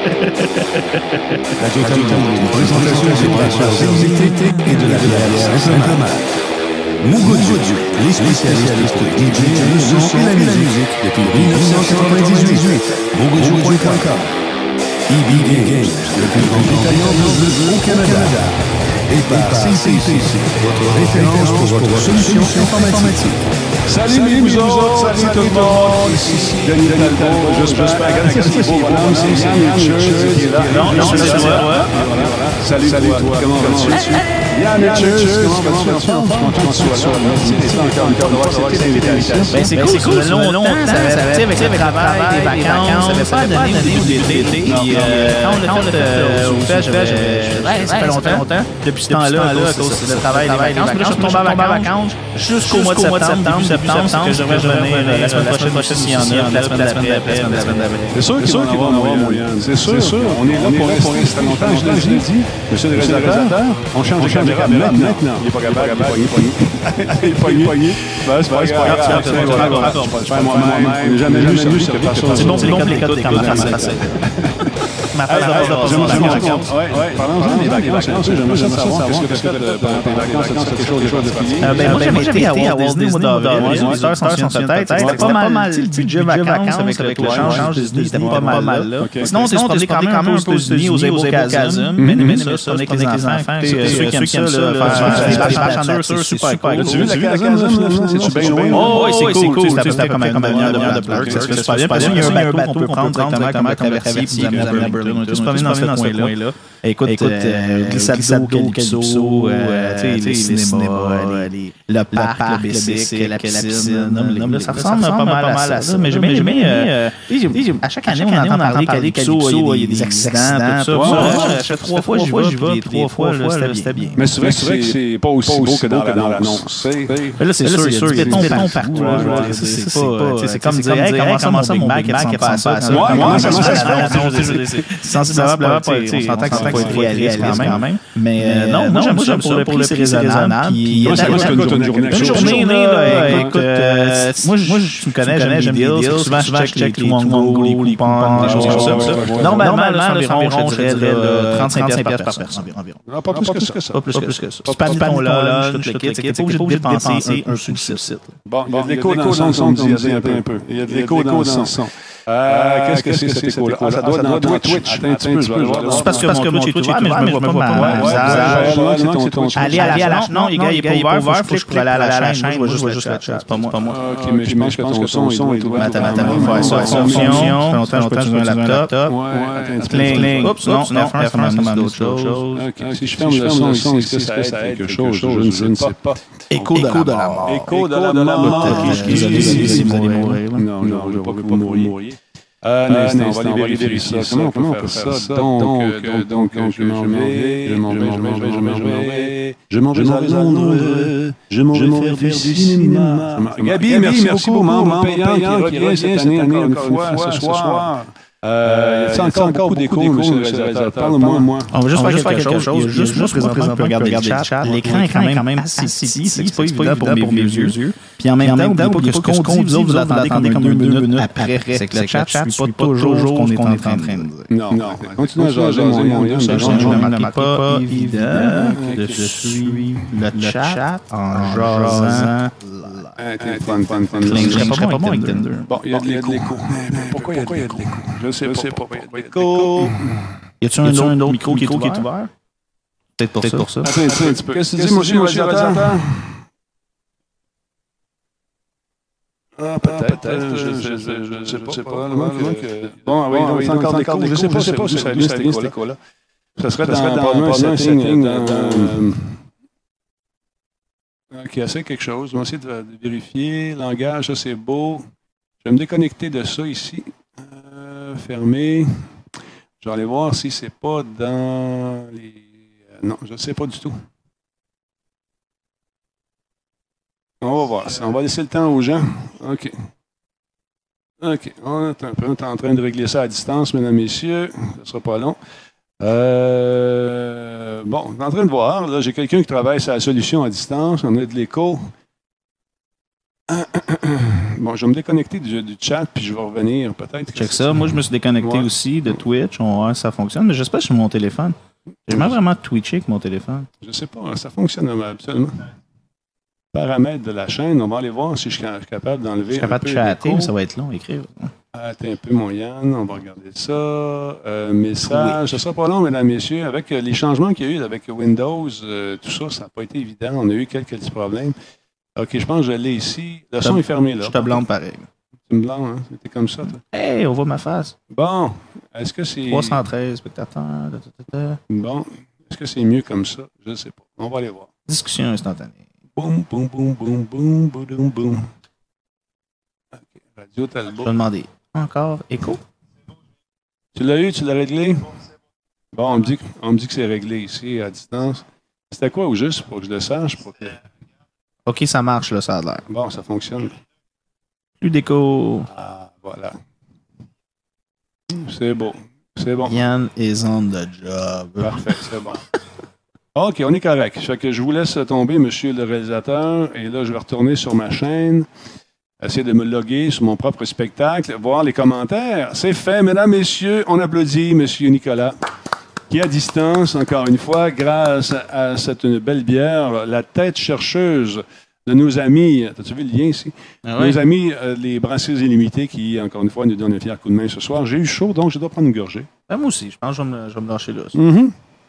La totalité d'une présentation des brasseurs Zézé et de la bière Saint-Thomas. Mougodieu, les spécialistes DJ, le son et la musique depuis 1998. Mougodieu.com. EB Games, le plus grand détaillant de jeux au Canada. Et par CCC, votre référence pour votre solution informatique. Salut les autres, salut tout le monde, ici Denis Talbot, j'espère que c'est beau bonhomme, c'est Yann Church qui est là. Non, c'est toi. Salut toi, comment vas-tu? Yann Church, comment vas-tu? Je suis content que tu sois là. Merci encore d'avoir accepté l'invitation. Ben c'est cool, ça fait longtemps, avec le travail, les vacances, ça avait pas donné au d'été. Quand on l'a fait au fait, ça fait longtemps. Depuis ce temps-là, à cause du travail, les vacances, je suis tombé en vacances jusqu'au mois de septembre, que je devrais revenir la semaine prochaine s'il y en a, la semaine d'après. C'est sûr qu'il va en avoir moyen. C'est sûr, on est là pour rester. Ça fait longtemps, je l'ai dit. Monsieur le réalisateur, on change de caméra maintenant. Il n'est pas capable, il est pogné. C'est pas grave. Moi-même, on n'a jamais vu ça. C'est bon pour les codes d'écoute. Ma phase de vacances. Parlons-en des vacances. J'aimerais savoir qu'est-ce que tu as fait pendant tes vacances. Est-ce que quelque chose de particulier? Moi, j'avais été à Walt Disney d'avril. Les auditeurs s'en souviennent peut-être. C'était pas mal. Le budget vacances avec le change Disney, c'était pas mal là. Sinon, on s'est promené quand même un peu aux États-Unis, aux Ébocasum. Mais ça, avec les enfants. Ceux qui aiment ça, faire des bâches en nature, c'est super cool. Tu vu la Casum? C'est-tu bien loin? Oh, oui, c'est cool. C'était comme une demi-heure de pleurs. C'est super bien. Parce qu'il y a un bateau qu'on peut prendre directement comme traversier puis nous amener à Berlin. On était se promener dans ce coin-là. Écoute, glissade d'eau, calypso, les cinémas, le parc, le bicycle, la piscine. Ça ressemble pas mal à ça. Mais j'ai aimé... À chaque année, on entend parler calypso, il y a des accidents, tout ça. Ça fait 3 fois j'y vais, puis 3 fois, c'était bien. Mais c'est vrai que c'est pas aussi beau que dans l'annonce. Là, c'est sûr, il y a du béton partout. C'est comme dire, hey, comment ça, mon Big Mac, il pas ça? Comment ça se fait? Sensiblement, on s'entend que c'est pas être réaliste quand même. Mais non, moi, j'aime ça pour le prix, c'est raisonnable. Puis, une journée, écoute, moi, je me connais, j'aime les deals. Souvent, je check les Mongo, les coupons, des choses comme ça. Normalement, c'est environ, je dirais, 35$ par personne environ. Pas plus que ça. Pas plus que ça. Tu panies ton lunch, tout le kit. Tu n'es pas obligé de dépenser un sou de site. Bon, il y a de l'écho dans le son, dit un peu. Il y a de l'écho dans le son. Qu'est-ce que c'est cet écho-là? Ça doit être dans Twitch. Attends un petit peu, je vais le voir. C'est parce que mon Twitch est ouvert, mais je ne me vois pas ma visage. Aller à la chaîne. Non, les gars, il est pas ouvert. Faut que je puisse aller à la chaîne. Je vois juste la chaîne. C'est pas moi. OK, mais je pense que ton son est ouvert. Attends, on va faire ça. Option. Ça fait longtemps que je peux un laptop. Cling. Oups, non, F1, ça m'a d'autres choses. OK, si je ferme le son, est-ce que ça aide quelque chose? Je ne sais pas. Écho de la mort. Écho de la mort. Désolé si vous allez mourir. Non, je ne veux pas que vous mouriez. Un instant, on va aller vérifier ça. Comment on fait ça? Donc, je m'en vais. Je m'en vais à Londres. Je m'en vais faire du cinéma. Gabi, merci beaucoup, membre payant qui revient cette année encore une fois, ce soir. Il y a encore beaucoup d'échos, monsieur le réalisateur. Parle-moi. On va juste faire quelque chose. Juste présentement, regarder le chat. L'écran est quand même assez petit. C'est pas évident pour mes yeux. Puis en même temps, n'oubliez pas que ce qu'on dit, vous l'attendez comme 2 minutes après. C'est que le chat ne suit pas toujours ce qu'on est en train de dire. Non. Continue à jaser, mon gars. Ça, je ne pas évident de suivre le chat en jasant. Je serais pas bon avec Tinder. Bon, il y a de l'écho. Pourquoi il y a de l'écho? Je sais pas. Il y a de l'écho. Y a-t-il un autre micro qui est ouvert? Peut-être pour ça. Attends un petit peu. Qu'est-ce que tu dis, monsieur le réalisateur? Peut-être. Je sais pas. Bon, oui, il y a encore d'écho. Je sais pas où ça allait, cet écho-là. Ça serait dans un setting. OK, essaie quelque chose. On va essayer de vérifier. Langage, ça c'est beau. Je vais me déconnecter de ça ici. Fermer. Je vais aller voir si c'est pas dans les... non, je ne sais pas du tout. On va voir ça. On va laisser le temps aux gens. OK. On est en train de régler ça à distance, mesdames, messieurs. Ça ne sera pas long. Bon, on est en train de voir. Là, j'ai quelqu'un qui travaille sur la solution à distance. On a de l'écho. Bon, je vais me déconnecter du chat, puis je vais revenir peut-être. Check ça. Moi, je me suis déconnecté aussi de Twitch. On va voir si ça fonctionne. Mais j'espère sur mon téléphone. J'aimerais vraiment twitcher avec mon téléphone. Je sais pas, ça fonctionne absolument. Paramètres de la chaîne, on va aller voir si je suis capable d'enlever. Je suis capable de chatter, mais ça va être long à écrire. Attends un peu, mon Yann, on va regarder ça. Message, oui. Ça sera pas long, mesdames, messieurs. Avec les changements qu'il y a eu avec Windows, tout ça, ça n'a pas été évident. On a eu quelques petits problèmes. OK, je pense que je l'ai ici. Le son est fermé, là. Je te blâme pareil. Tu me blâmes, hein? C'était comme ça, toi. Hey, on voit ma face. Bon, est-ce que c'est... 313 spectateurs. Bon, est-ce que c'est mieux comme ça? Je ne sais pas. On va aller voir. Discussion instantanée. Boum, boum, boum, boum, boum, boum, boum. OK, Radio Talbot. Je vais demander. Encore écho? Tu l'as eu? Tu l'as réglé? Bon, on me dit que c'est réglé ici, à distance. C'était quoi au juste pour que je le sache? Pour que... OK, ça marche, là, ça a l'air. Bon, ça fonctionne. Plus d'écho. Ah, voilà. C'est beau. C'est bon. Yann is on the job. Parfait, c'est bon. OK, on est correct. Fait que je vous laisse tomber, monsieur le réalisateur, et là, je vais retourner sur ma chaîne, essayer de me loguer sur mon propre spectacle, voir les commentaires. C'est fait, mesdames, messieurs. On applaudit monsieur Nicolas, qui, à distance, encore une fois, grâce à cette belle bière, la tête chercheuse de nos amis, as-tu vu le lien ici? Ah oui. Nos amis, les Brasseurs Illimités, qui, encore une fois, nous donnent un fier coup de main ce soir. J'ai eu chaud, donc je dois prendre une gorgée. Moi aussi, je pense que je vais me lâcher là. Mm-hmm.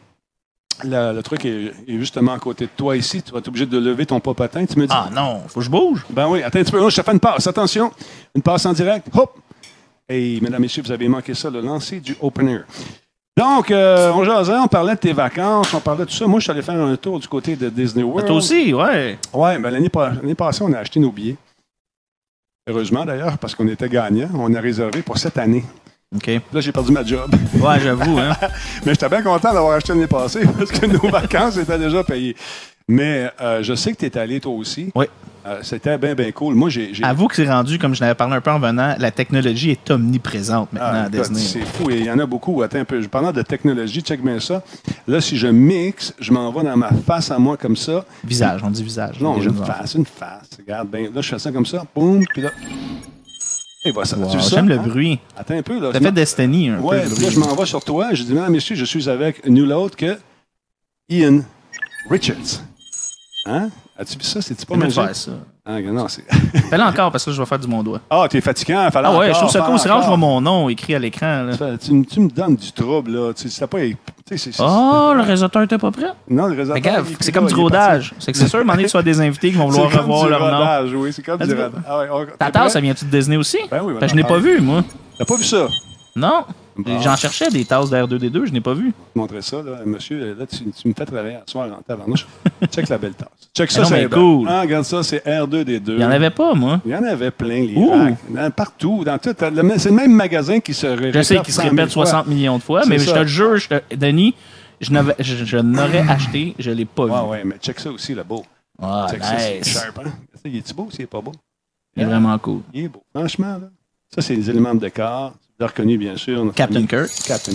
Le truc est justement à côté de toi ici. Tu vas être obligé de lever ton popotin. Tu me dis... Ah non, faut que je bouge. Ben oui, attends un petit peu. Je te fais une passe. Attention, une passe en direct. Hop! Et mesdames, messieurs, vous avez manqué ça, le lancer du opener. Donc, on jasait, on parlait de tes vacances, on parlait de tout ça. Moi, je suis allé faire un tour du côté de Disney World. Toi aussi, ouais. Ouais, ben l'année passée, on a acheté nos billets. Heureusement, d'ailleurs, parce qu'on était gagnants. On a réservé pour cette année. OK. Là, j'ai perdu ma job. Ouais, j'avoue, hein. Mais j'étais bien content d'avoir acheté l'année passée parce que nos vacances étaient déjà payées. Mais je sais que tu es allé toi aussi. Oui. C'était bien, bien cool. Moi, j'ai... Avoue que c'est rendu, comme je n'avais parlé un peu en venant, la technologie est omniprésente maintenant à Disney. C'est fou. Il y en a beaucoup. Attends un peu. Je parle de technologie. Check bien ça. Là, si je mixe, je m'en vais dans ma face à moi comme ça. Visage, on dit visage. Non, une face. Regarde bien. Là, je fais ça comme ça. Boum. Puis là... Et voilà, ça. Wow, j'aime le bruit. Attends un peu. Là, ça fait Destiny un peu. Ouais, là, je m'en vais sur toi. Je dis, non, messieurs, je suis avec nul autre que Ian Richards. Hein? As-tu vu ça? C'est-tu pas magique? faire ça. Ah, non, c'est... Fais-le encore parce que je vais faire du mon doigt. Ah, t'es fatigant. Ah ouais, je trouve ça cool. C'est rare que je vois mon nom écrit à l'écran. Là. Tu me donnes du trouble, là. Tu sais pas... Oh, le réalisateur était pas prêt? Non, le réalisateur... C'est comme du rodage. C'est que c'est sûr, à un moment donné, tu vas des invités qui vont vouloir revoir leur nom. Rodage, oui, c'est comme du rodage. Ah, ouais, ta tasse, ça vient-tu de Disney aussi? Ben oui. Je n'ai pas vu, moi. T'as pas vu ça? Non. Bon. J'en cherchais des tasses de R2D2, je n'ai pas vu. Je montrer ça, là. Monsieur, là, tu me fais travailler à soir en tabarnouche. Check la belle tasse. Check ça, c'est cool. Ah, regarde ça, c'est R2D2. Il n'y en avait pas, moi. Il y en avait plein, les racks. Partout, dans tout. C'est le même magasin qui se répète. Je sais qu'il se répète 60 millions de fois, mais je te le jure, Denis, je n'aurais acheté, je ne l'ai pas vu. Ouais, mais check ça aussi, le beau. Ah, check nice. ça, c'est sharp, hein? Il est-tu beau ou il n'est pas beau? Il est vraiment cool. Il est beau. Franchement, là. Ça, c'est les éléments de décor. Tu l'as reconnu, bien sûr. Captain Kirk.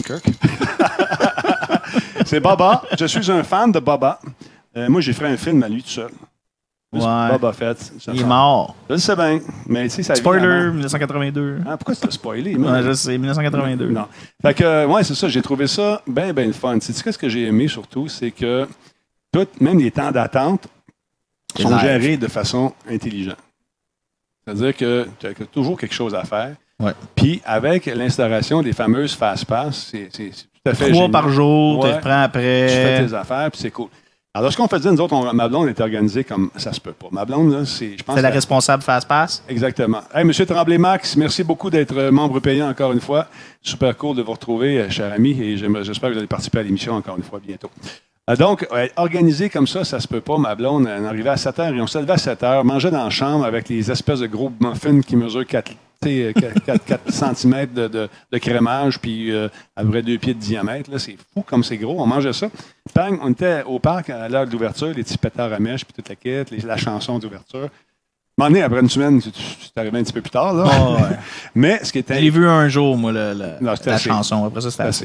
C'est Boba. Je suis un fan de Boba. Moi, j'ai fait un film à lui tout seul. Ouais. Boba Fett. Il est mort. Je le sais bien. Mais tu sais, ça spoiler, 1982. Ah, pourquoi tu l'as spoilé? Ouais, je sais, 1982. Non. Fait que, ouais, c'est ça. J'ai trouvé ça bien, bien fun. Tu sais, ce que j'ai aimé surtout, c'est que même les temps d'attente sont gérés de façon intelligente. C'est-à-dire que tu as toujours quelque chose à faire. Ouais. Puis, avec l'instauration des fameuses fast-pass, c'est tout à fait 3 génial. par jour, tu reprends après. Tu fais tes affaires, puis c'est cool. Alors, ce qu'on faisait, nous autres, ma blonde était organisée comme ça se peut pas. Ma blonde, là, je pense... C'est la responsable fast-pass? Exactement. Hey, M. Tremblay-Max, merci beaucoup d'être membre payant encore une fois. Super cool de vous retrouver, cher ami, et j'espère que vous allez participer à l'émission encore une fois bientôt. Donc, organisé comme ça se peut pas. Ma blonde, elle arrivait à 7 h et on se levait à 7 h, mangeait dans la chambre avec les espèces de gros muffins qui mesurent 4 cm de crémage, puis à peu près 2 pieds de diamètre. Là, c'est fou comme c'est gros. On mangeait ça. Bang, on était au parc à l'heure de l'ouverture, les petits pétards à mèche, puis toute la quête, la chanson d'ouverture. À un moment donné, après une semaine, tu es arrivé un petit peu plus tard. Là. Oh, ouais. Mais ce qui était... Je l'ai vu un jour, moi, la chanson. Après ça, c'était assez.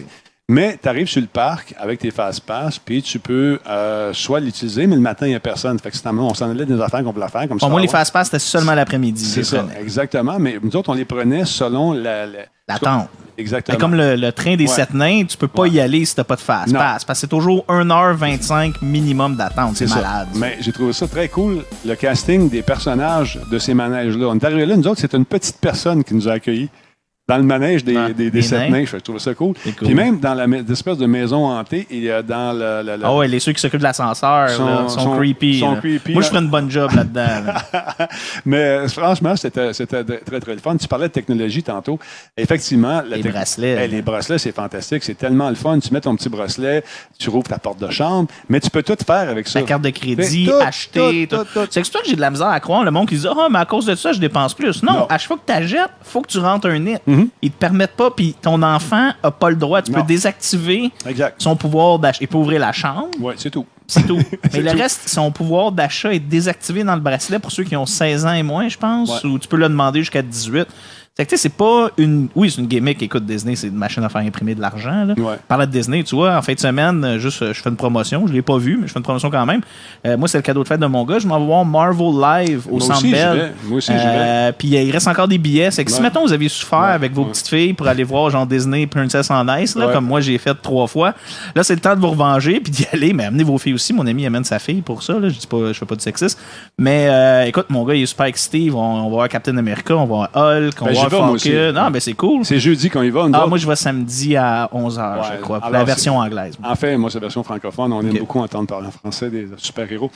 Mais tu arrives sur le parc avec tes fast-pass, puis tu peux soit l'utiliser, mais le matin, il n'y a personne. Fait que on s'en allait des affaires qu'on voulait faire. Comme ça. Moi, les fast-pass, c'était seulement l'après-midi. C'est ça, exactement. Mais nous autres, on les prenait selon l'attente. Exactement. Mais comme le train des 7 nains, tu peux pas y aller si tu n'as pas de fast-pass. Parce que c'est toujours 1h25 minimum d'attente. C'est malade. Ça. Mais j'ai trouvé ça très cool, le casting des personnages de ces manèges-là. On est arrivé là, nous autres, c'est une petite personne qui nous a accueillis. Dans le manège des 7 nains, je trouve ça cool. Cool. Puis même dans l'espèce de maison hantée, il y a dans le Ah ouais, ceux qui s'occupent de l'ascenseur sont creepy. Moi, je ferais une bonne job là-dedans. Mais franchement, c'était très, très le fun. Tu parlais de technologie tantôt. Effectivement, les bracelets. Les bracelets, c'est fantastique. C'est tellement le fun. Tu mets ton petit bracelet, tu rouvres ta porte de chambre, mais tu peux tout faire avec ça. Ta carte de crédit, acheter. Tout. C'est que j'ai de la misère à croire. Le monde qui dit « Ah, mais à cause de ça, je dépense plus. » Non, à chaque fois que tu achètes, il faut que tu rentres un nid. Ils te permettent pas, puis ton enfant n'a pas le droit. Tu peux désactiver son pouvoir d'achat. Il peut ouvrir la chambre. Oui, c'est tout. C'est tout. Mais le reste, son pouvoir d'achat est désactivé dans le bracelet pour ceux qui ont 16 ans et moins, je pense, ou tu peux le demander jusqu'à 18. C'est que, c'est pas une. Oui, c'est une gimmick. Écoute, Disney, c'est une machine à faire imprimer de l'argent. Parlant de Disney, tu vois, en fin de semaine, je fais une promotion. Je l'ai pas vu, mais je fais une promotion quand même. Moi, c'est le cadeau de fête de mon gars. Je m'en vais voir Marvel Live au Centre Bell. Moi aussi, j'y vais. Puis il reste encore des billets. C'est que si, mettons, vous avez souffert avec vos petites filles pour aller voir genre Disney Princess on Ice, là, comme moi, j'ai fait 3 fois, là, c'est le temps de vous revenger puis d'y aller. Mais amenez vos filles aussi. Mon ami amène sa fille pour ça. Là. Je fais pas de sexisme. Mais écoute, mon gars, il est super excité. On va voir Captain America, on va voir Hulk, on va voir Falcon. Non, mais c'est cool. C'est jeudi qu'on y va. Moi, je vais samedi à 11h, je crois, pour la version anglaise. En fait, moi, c'est la version francophone. On aime beaucoup entendre parler en français des super-héros.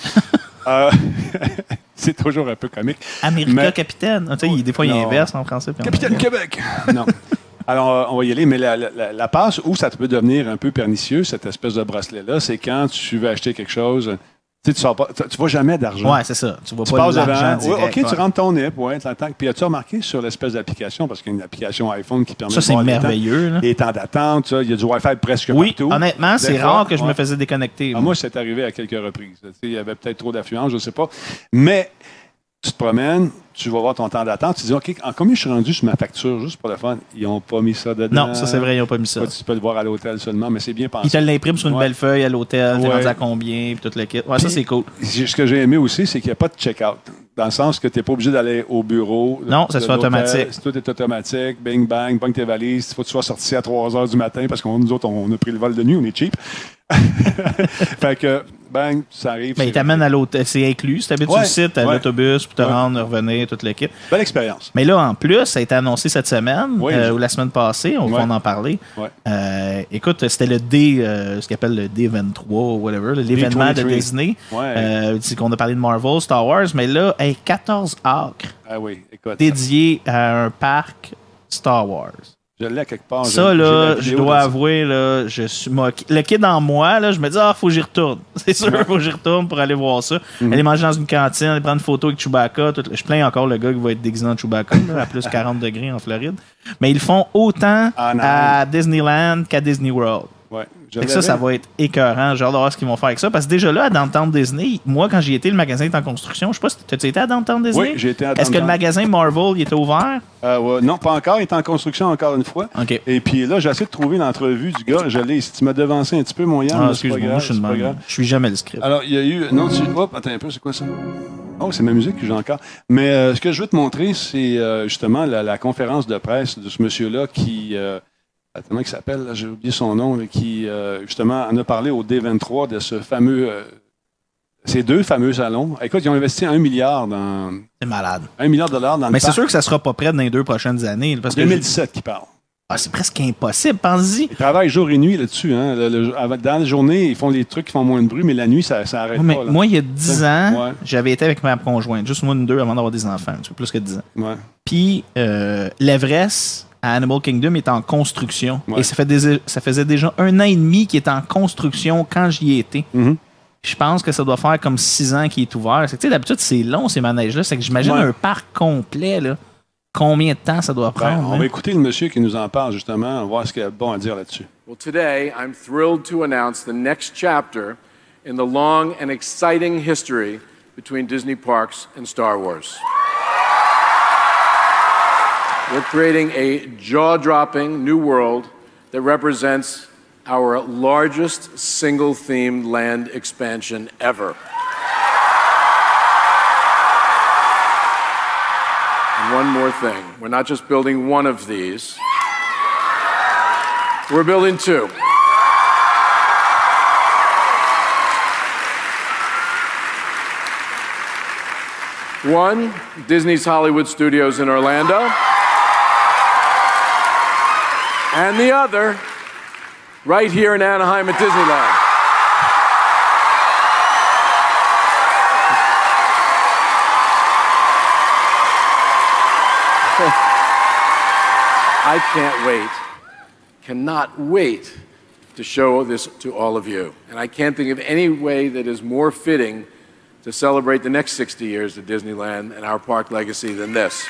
C'est toujours un peu comique. America Capitaine. Des fois, il inverse en français. Capitaine Québec! Non. Alors, on va y aller, mais la passe où ça peut devenir un peu pernicieux, cette espèce de bracelet-là, c'est quand tu veux acheter quelque chose. Tu ne vois jamais d'argent. Oui, c'est ça. Tu vois pas l'argent direct. OK, tu rentres ton NIP, t'entends. Puis as-tu remarqué sur l'espèce d'application, parce qu'il y a une application iPhone qui permet de voir merveilleux, les temps d'attente, il y a du Wi-Fi presque partout. Oui, honnêtement, c'est rare que je me faisais déconnecter. Moi, c'est arrivé à quelques reprises. Il y avait peut-être trop d'affluence, je ne sais pas. Mais tu te promènes, tu vas voir ton temps d'attente, tu dis, OK, en combien je suis rendu sur ma facture, juste pour le fun? Ils n'ont pas mis ça dedans. Non, ça c'est vrai, ils n'ont pas mis ça. Tu peux le voir à l'hôtel seulement, mais c'est bien pensé. Ils te l'impriment sur une belle feuille à l'hôtel, t'es rendu à combien, puis tout le kit. Ouais, ça c'est cool. Ce que j'ai aimé aussi, c'est qu'il n'y a pas de check-out. Dans le sens que tu n'es pas obligé d'aller au bureau. Non, ça soit automatique. Tout est automatique. Bing, bang, bang tes valises. Il faut que tu sois sorti à 3 h du matin parce que nous autres, on a pris le vol de nuit, on est cheap. Fait que, bang, ça arrive. Ben, il t'amène à l'hôtel. C'est inclus. Si tu habites sur le site, à l'autobus, pour te rendre, revenir, toute l'équipe. Belle expérience. Mais là, en plus, ça a été annoncé cette semaine, ou la semaine passée. On va en parler. Écoute, c'était le ce qu'on appelle le D23 ou whatever, l'événement de Disney. C'est qu'on a parlé de Marvel, Star Wars, mais là, 14 acres dédiés à un parc Star Wars. Je l'ai quelque part. Ça, là, je dois avouer, là, je suis moqué. Le kid en moi, là, je me dis, faut que j'y retourne. C'est sûr, faut que j'y retourne pour aller voir ça. Aller manger dans une cantine, aller prendre une photo avec Chewbacca. Je plains encore le gars qui va être déguisé en Chewbacca, là, à plus 40 degrés en Floride. Mais ils font autant à Disneyland qu'à Disney World. Ouais, ça va être écœurant. J'ai hâte de voir ce qu'ils vont faire avec ça. Parce que déjà là, à Downtown Disney, moi, quand j'y étais, le magasin est en construction. Je sais pas si tu été à Downtown Disney? Oui, j'ai été à Downtown. Est-ce que le magasin Marvel il était ouvert? Non, pas encore. Il est en construction encore une fois. Okay. Et puis là, j'ai essayé de trouver l'entrevue du gars. Je l'ai. Si tu m'as devancé un petit peu, mon Yann, c'est pas grave. Je suis jamais le script. Alors, il y a eu... Non, hop, attends un peu, c'est quoi ça? Oh, c'est ma musique que j'ai encore. Mais ce que je veux te montrer, c'est justement la conférence de presse de ce monsieur-là qui... Comment il s'appelle? J'ai oublié son nom, qui, justement, en a parlé au D23 de ce fameux... ces 2 fameux salons. Écoute, ils ont investi 1 milliard dans... C'est malade. 1 milliard de dollars dans le Mais c'est sûr que ça ne sera pas prêt dans les 2 prochaines années. Parce 2017 qui parle. C'est presque impossible, pense-y. Ils travaillent jour et nuit là-dessus. Hein. Dans la journée, ils font les trucs qui font moins de bruit, mais la nuit, ça n'arrête pas. Là. Moi, il y a 10 ans, j'avais été avec ma conjointe, juste moi, 2 avant d'avoir des enfants, plus que 10 ans. Ouais. Puis, l'Everest... à Animal Kingdom est en construction. Et ça faisait déjà 1 an et demi qu'il était en construction quand j'y étais. Je pense que ça doit faire comme 6 ans qu'il est ouvert. D'habitude, c'est long, ces manèges-là. C'est que j'imagine un parc complet, là. Combien de temps ça doit prendre? On va écouter le monsieur qui nous en parle, justement. On va voir ce qu'il y a de bon à dire là-dessus. Well, today, I'm thrilled to announce the next chapter in the long and exciting history between Disney Parks and Star Wars. We're creating a jaw-dropping new world that represents our largest single-themed land expansion ever. And one more thing. We're not just building one of these. We're building two. One, Disney's Hollywood Studios in Orlando. And the other, right here in Anaheim at Disneyland. I can't wait, cannot wait to show this to all of you. And I can't think of any way that is more fitting to celebrate the next 60 years of Disneyland and our park legacy than this.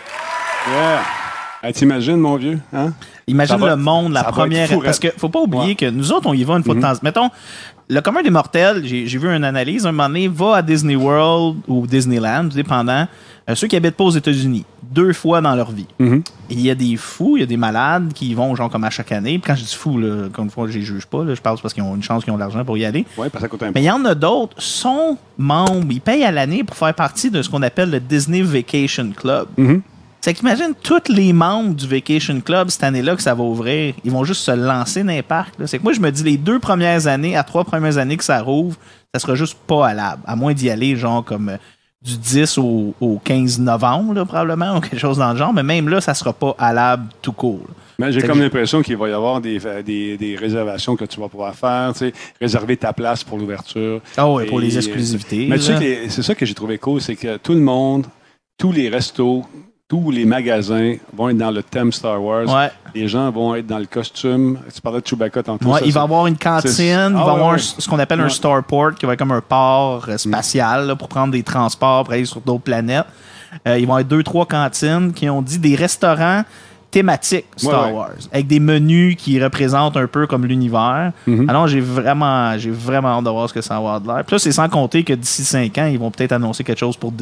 Yeah. Hey, t'imagines, mon vieux? Hein? Imagine le monde, la première... Parce qu'il ne faut pas oublier que nous autres, on y va une fois de temps. Mettons, le commun des mortels, j'ai vu une analyse, un moment donné, va à Disney World ou Disneyland, dépendant, ceux qui habitent pas aux États-Unis, 2 fois dans leur vie. Et il y a des fous, il y a des malades qui y vont genre comme à chaque année. Puis quand je dis fou, là, comme une fois, je les juge pas, là, je parle parce qu'ils ont une chance qu'ils ont l'argent pour y aller. Oui, parce que ça coûte un peu. Mais il y en a d'autres, sont membres, ils payent à l'année pour faire partie de ce qu'on appelle le Disney Vacation Club. C'est qu'imagine tous les membres du Vacation Club cette année-là que ça va ouvrir, ils vont juste se lancer dans les parcs. Là. C'est que moi, je me dis, les 2 premières années, à 3 premières années que ça rouvre, ça sera juste pas halable. À moins d'y aller, genre, comme du 10 au 15 novembre, là, probablement, ou quelque chose dans le genre. Mais même là, ça sera pas halable tout court. Mais j'ai comme l'impression qu'il va y avoir des réservations que tu vas pouvoir faire, tu sais, réserver ta place pour l'ouverture. Ah oui, pour les exclusivités. Mais tu sais que c'est ça que j'ai trouvé cool, c'est que tout le monde, tous les restos, tous les magasins vont être dans le thème Star Wars. Ouais. Les gens vont être dans le costume. Tu parlais de Chewbacca tantôt. Ouais, il va y avoir une cantine. Il va y avoir ce qu'on appelle un starport, qui va être comme un port spatial là, pour prendre des transports, pour aller sur d'autres planètes. Ils vont être 2-3 cantines qui ont dit des restaurants thématiques Star Wars, avec des menus qui représentent un peu comme l'univers. Alors, j'ai vraiment hâte de voir ce que ça va avoir de l'air. Puis là, c'est sans compter que d'ici 5 ans, ils vont peut-être annoncer quelque chose pour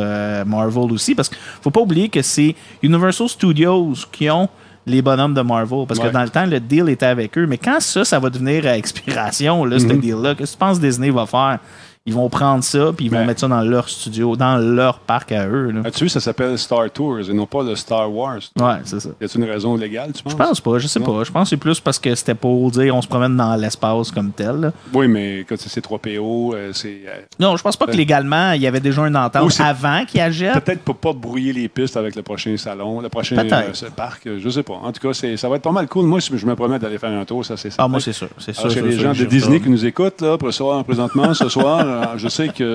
Marvel aussi, parce qu'il ne faut pas oublier que c'est Universal Studios qui ont les bonhommes de Marvel, parce que dans le temps, le deal était avec eux. Mais quand ça va devenir à expiration, là, ce deal-là, qu'est-ce que tu penses que Disney va faire? Ils vont prendre ça puis ils vont mettre ça dans leur studio, dans leur parc à eux. Là. As-tu vu, ça s'appelle Star Tours et non pas le Star Wars. Ouais, c'est ça. Y a-t-il une raison légale, tu penses? Je pense pas, je sais pas. Je pense que c'est plus parce que c'était pour dire on se promène dans l'espace comme tel. Là. Oui, mais quand c'est 3PO, c'est... Non, je pense pas que légalement, il y avait déjà une entente avant qu'ils agissent. Peut-être pour pas brouiller les pistes avec le prochain salon, le prochain parc, je sais pas. En tout cas, ça va être pas mal cool. Moi, je me promets d'aller faire un tour, ça c'est ça. Ah, moi, c'est sûr. C'est sûr. Alors, les gens de Disney qui nous écoutent, là, présentement, ce soir, je sais que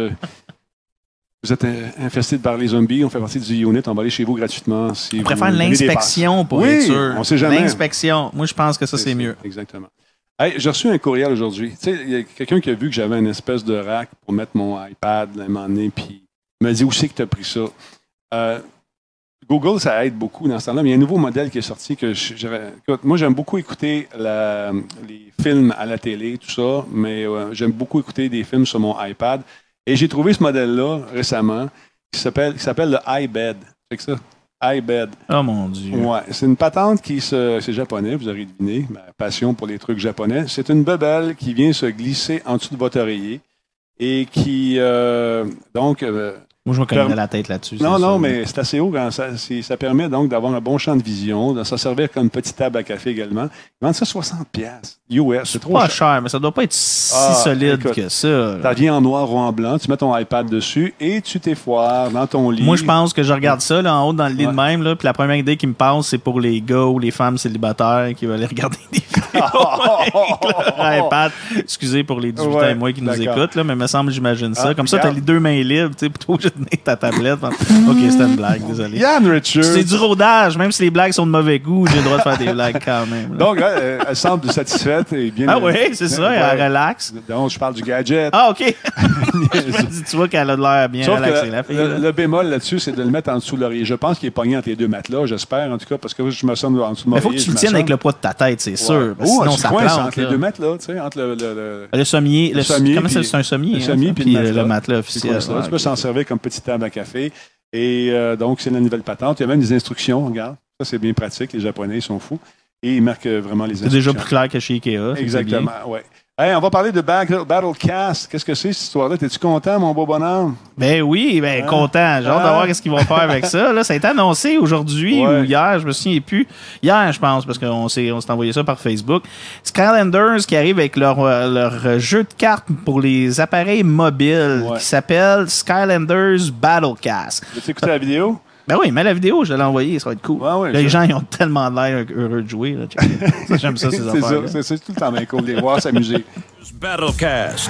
vous êtes infesté par les zombies, on fait partie du unit, on va aller chez vous gratuitement. Si on préfère l'inspection pour être sûr. On sait jamais. L'inspection, moi je pense que ça c'est mieux. Exactement. Hey, j'ai reçu un courriel aujourd'hui. Tu sais, il y a quelqu'un qui a vu que j'avais une espèce de rack pour mettre mon iPad à un moment donné, puis il m'a dit où c'est que tu as pris ça. Google, ça aide beaucoup dans ce temps-là, mais il y a un nouveau modèle qui est sorti que écoute, moi j'aime beaucoup écouter les films à la télé, tout ça, mais j'aime beaucoup écouter des films sur mon iPad. Et j'ai trouvé ce modèle-là récemment qui s'appelle le iBed. C'est que ça? iBed. Oh mon Dieu. Ouais, c'est une patente c'est japonais, vous aurez deviné, ma passion pour les trucs japonais. C'est une bebelle qui vient se glisser en dessous de votre oreiller et qui, moi, je me connais la tête là-dessus. Non, mais c'est assez haut. Ça permet donc d'avoir un bon champ de vision, de s'en servir comme une petite table à café également. Ils vendent ça 60$ US. C'est trop pas cher, mais ça doit pas être si solide que ça. Ça vient en noir ou en blanc, tu mets ton iPad dessus et tu t'effoires dans ton lit. Moi, je pense que je regarde ça là, en haut dans le lit de même, là, puis la première idée qui me passe, c'est pour les gars ou les femmes célibataires qui veulent aller regarder des vidéos avec leur iPad. Excusez pour les 18 ans et moi qui nous écoutent, là, mais il me semble j'imagine ça. Comme ça, tu as les 2 mains libres, tu sais, plutôt que de tenir ta tablette. OK, c'était une blague, désolé. Yann Richard. C'est du rodage, même si les blagues sont de mauvais goût, j'ai le droit de faire des blagues quand même. Là. Donc, elle semble satisfaite et bien. Ah oui, c'est ça, elle relaxe. Donc, je parle du gadget. Ah, OK. Tu vois qu'elle a de l'air bien relaxée, la fille. Le bémol là-dessus, c'est de le mettre en dessous de l'oreiller. Je pense qu'il est pogné entre les 2 matelas, j'espère, en tout cas, parce que je me sens en dessous de mon oreiller. Il faut que tu le tiennes avec le poids de ta tête, c'est sûr. Sinon, ça plante. Entre les 2 matelas, tu sais, entre le sommier. Comment c'est un sommier? Le sommier, puis le matelas officiel. Tu peux s'en servir comme petite table à café. Et donc, c'est la nouvelle patente. Il y a même des instructions, regarde. Ça, c'est bien pratique. Les Japonais, ils sont fous. et ils marquent vraiment les instructions. C'est déjà plus clair que chez Ikea. Exactement, oui. Hey, on va parler de Battlecast. Qu'est-ce que c'est, cette histoire-là? T'es-tu content, mon beau bonhomme? Ben oui, content. J'ai hâte de voir ce qu'ils vont faire avec ça. Là, ça a été annoncé aujourd'hui ou hier, je me souviens plus. Hier, je pense, parce qu'on s'est envoyé ça par Facebook. Skylanders qui arrive avec leur jeu de cartes pour les appareils mobiles qui s'appelle Skylanders Battlecast. As-tu écouté la vidéo? Ben oui, mais la vidéo, je l'ai envoyée, ça va être cool. Ouais, les gens, ils ont tellement l'air heureux de jouer. Là. Ça, j'aime ça, ces affaires. C'est tout le temps bien cool de les voir s'amuser. Battlecast.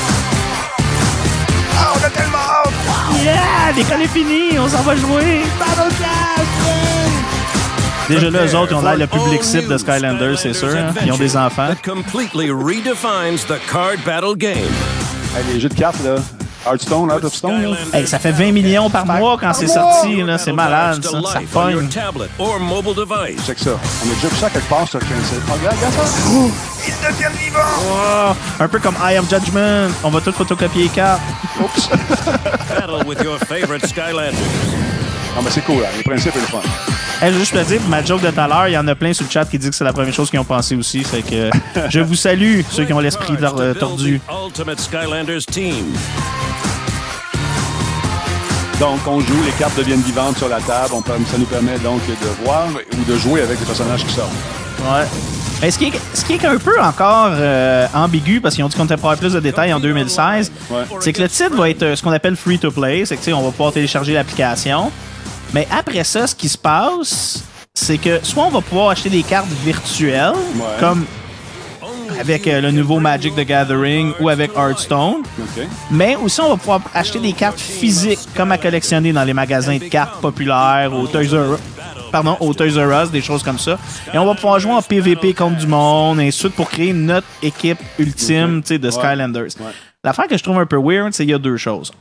Ah, on a tellement hâte! Wow. Yeah! L'école est finie, on s'en va jouer! Battlecast! Déjà là, eux autres, ils ont l'air le public cible de Skylanders, c'est sûr. Hein? Ils ont des enfants. Hey, les jeux de cartes, là. Hearthstone, Out of Stone. Hey, ça fait 20 millions par mois quand c'est sorti. Là. C'est malade, ça. Ça pogne. Check ça. On a déjà vu ça quelque part sur le principe. Regarde ça. Oh, ils deviennent vivants. Oh, un peu comme I Am Judgment. On va tout photocopier les cartes. Oups. Battle with your favorite Skylanders. Ah, mais c'est cool, hein. Les principes et le fun. Hey, juste te dire, pour ma joke de tout à l'heure, il y en a plein sur le chat qui disent que c'est la première chose qu'ils ont pensé aussi. C'est que je vous salue, ceux qui ont l'esprit tordu. Donc, on joue, les cartes deviennent vivantes sur la table. Ça nous permet donc de voir ou de jouer avec les personnages qui sortent. Ouais. Mais ce qui est un peu encore ambigu, parce qu'ils ont dit qu'on était pour avoir plus de détails en 2016, c'est que le titre va être ce qu'on appelle free-to-play. C'est que on va pouvoir télécharger l'application. Mais après ça, ce qui se passe, c'est que soit on va pouvoir acheter des cartes virtuelles, comme avec le nouveau Magic the Gathering ou avec Hearthstone. Mais aussi, on va pouvoir acheter des cartes physiques, comme à collectionner dans les magasins de cartes populaires, au Toys R Us, des choses comme ça. Et on va pouvoir jouer en PvP contre du monde, et ainsi de suite, pour créer notre équipe ultime de Skylanders. L'affaire que je trouve un peu weird, c'est qu'il y a deux choses.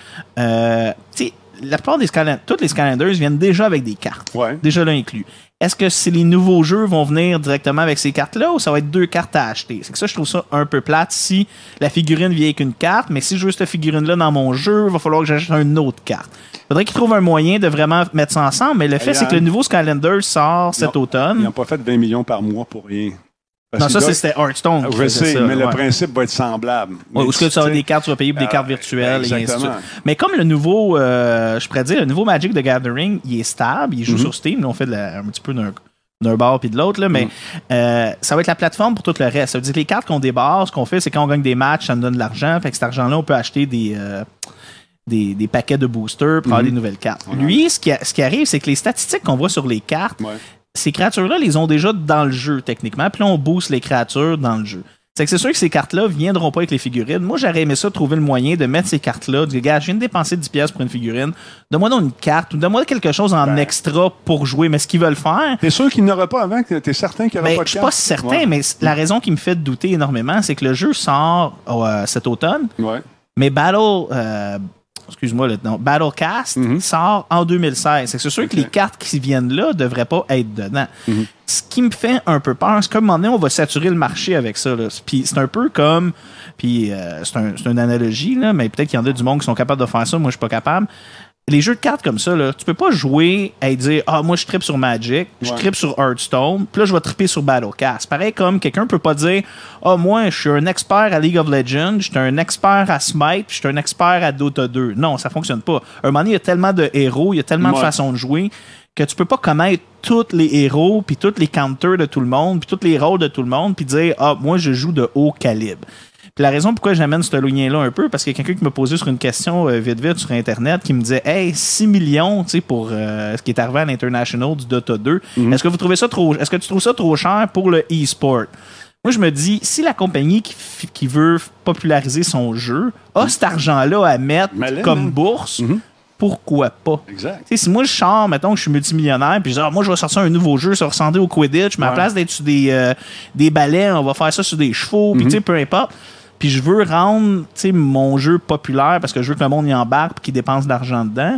La plupart tous les Skylanders viennent déjà avec des cartes. Déjà là inclus. Est-ce que les nouveaux jeux vont venir directement avec ces cartes-là ou ça va être deux cartes à acheter? C'est que ça, je trouve ça un peu plate si la figurine vient avec une carte, mais si je veux cette figurine-là dans mon jeu, il va falloir que j'achète une autre carte. Il faudrait qu'ils trouvent un moyen de vraiment mettre ça ensemble, mais le fait, c'est que le nouveau Skylanders sort cet automne. Ils n'ont pas fait 20 millions par mois pour rien. Non, ça, c'était Hearthstone. Je sais, mais le principe va être semblable. Où est-ce que tu as des cartes, tu vas payer pour des cartes virtuelles et ainsi de suite. Mais comme le nouveau, je pourrais dire, le nouveau Magic the Gathering, il est stable, il joue sur Steam. Là, on fait un petit peu d'un bord puis de l'autre, là, mais ça va être la plateforme pour tout le reste. Ça veut dire que les cartes qu'on débarre, ce qu'on fait, c'est quand on gagne des matchs, ça nous donne de l'argent. Fait que cet argent-là, on peut acheter des paquets de boosters pour avoir des nouvelles cartes. Lui, ce qui arrive, c'est que les statistiques qu'on voit sur les cartes, ces créatures-là, les ont déjà dans le jeu, techniquement. Puis là, on booste les créatures dans le jeu. C'est sûr que ces cartes-là viendront pas avec les figurines. Moi, j'aurais aimé ça, trouver le moyen de mettre ces cartes-là. Dire, gars, je viens de dépenser 10$ pour une figurine. Donne-moi donc une carte ou donne-moi quelque chose en extra pour jouer. Mais ce qu'ils veulent faire... T'es sûr qu'il n'aura pas avant? T'es certain qu'il n'y aura pas de carte? Je suis pas certain, mais la raison qui me fait douter énormément, c'est que le jeu sort cet automne. Mais Battlecast sort en 2016. C'est sûr que les cartes qui viennent là ne devraient pas être dedans. Ce qui me fait un peu peur, c'est qu'à un moment donné, on va saturer le marché avec ça. Puis c'est un peu comme... Puis c'est une analogie, là, mais peut-être qu'il y en a du monde qui sont capables de faire ça. Moi, je suis pas capable. Les jeux de cartes comme ça, là, tu peux pas jouer et dire « Ah, moi, je trippe sur Magic, je trippe sur Hearthstone, puis là, je vais tripper sur Battlecast. » Pareil comme quelqu'un peut pas dire « Ah, moi, je suis un expert à League of Legends, je suis un expert à Smite, je suis un expert à Dota 2. » Non, ça fonctionne pas. À un moment donné, il y a tellement de héros, il y a tellement de façons de jouer que tu peux pas connaître tous les héros, puis tous les counters de tout le monde, puis tous les rôles de tout le monde, puis dire « Ah, moi, je joue de haut calibre. » Puis la raison pourquoi j'amène ce lien-là un peu, parce qu'il y a quelqu'un qui m'a posé sur une question vite sur Internet qui me disait « Hey, 6 millions, tu sais, pour ce qui est arrivé à l'International du Dota 2, est-ce que vous trouvez ça est-ce que tu trouves ça trop cher pour le e-sport? » Moi, je me dis, si la compagnie qui veut populariser son jeu a cet argent-là à mettre comme bourse, pourquoi pas? Exact. Si moi, je sors, mettons que je suis multimillionnaire, puis je dis, moi, je vais sortir un nouveau jeu, ça va ressembler au Quidditch, mais à la place d'être sur des balais, on va faire ça sur des chevaux, puis tu sais, peu importe. Puis je veux rendre mon jeu populaire parce que je veux que le monde y embarque et qu'il dépense de l'argent dedans.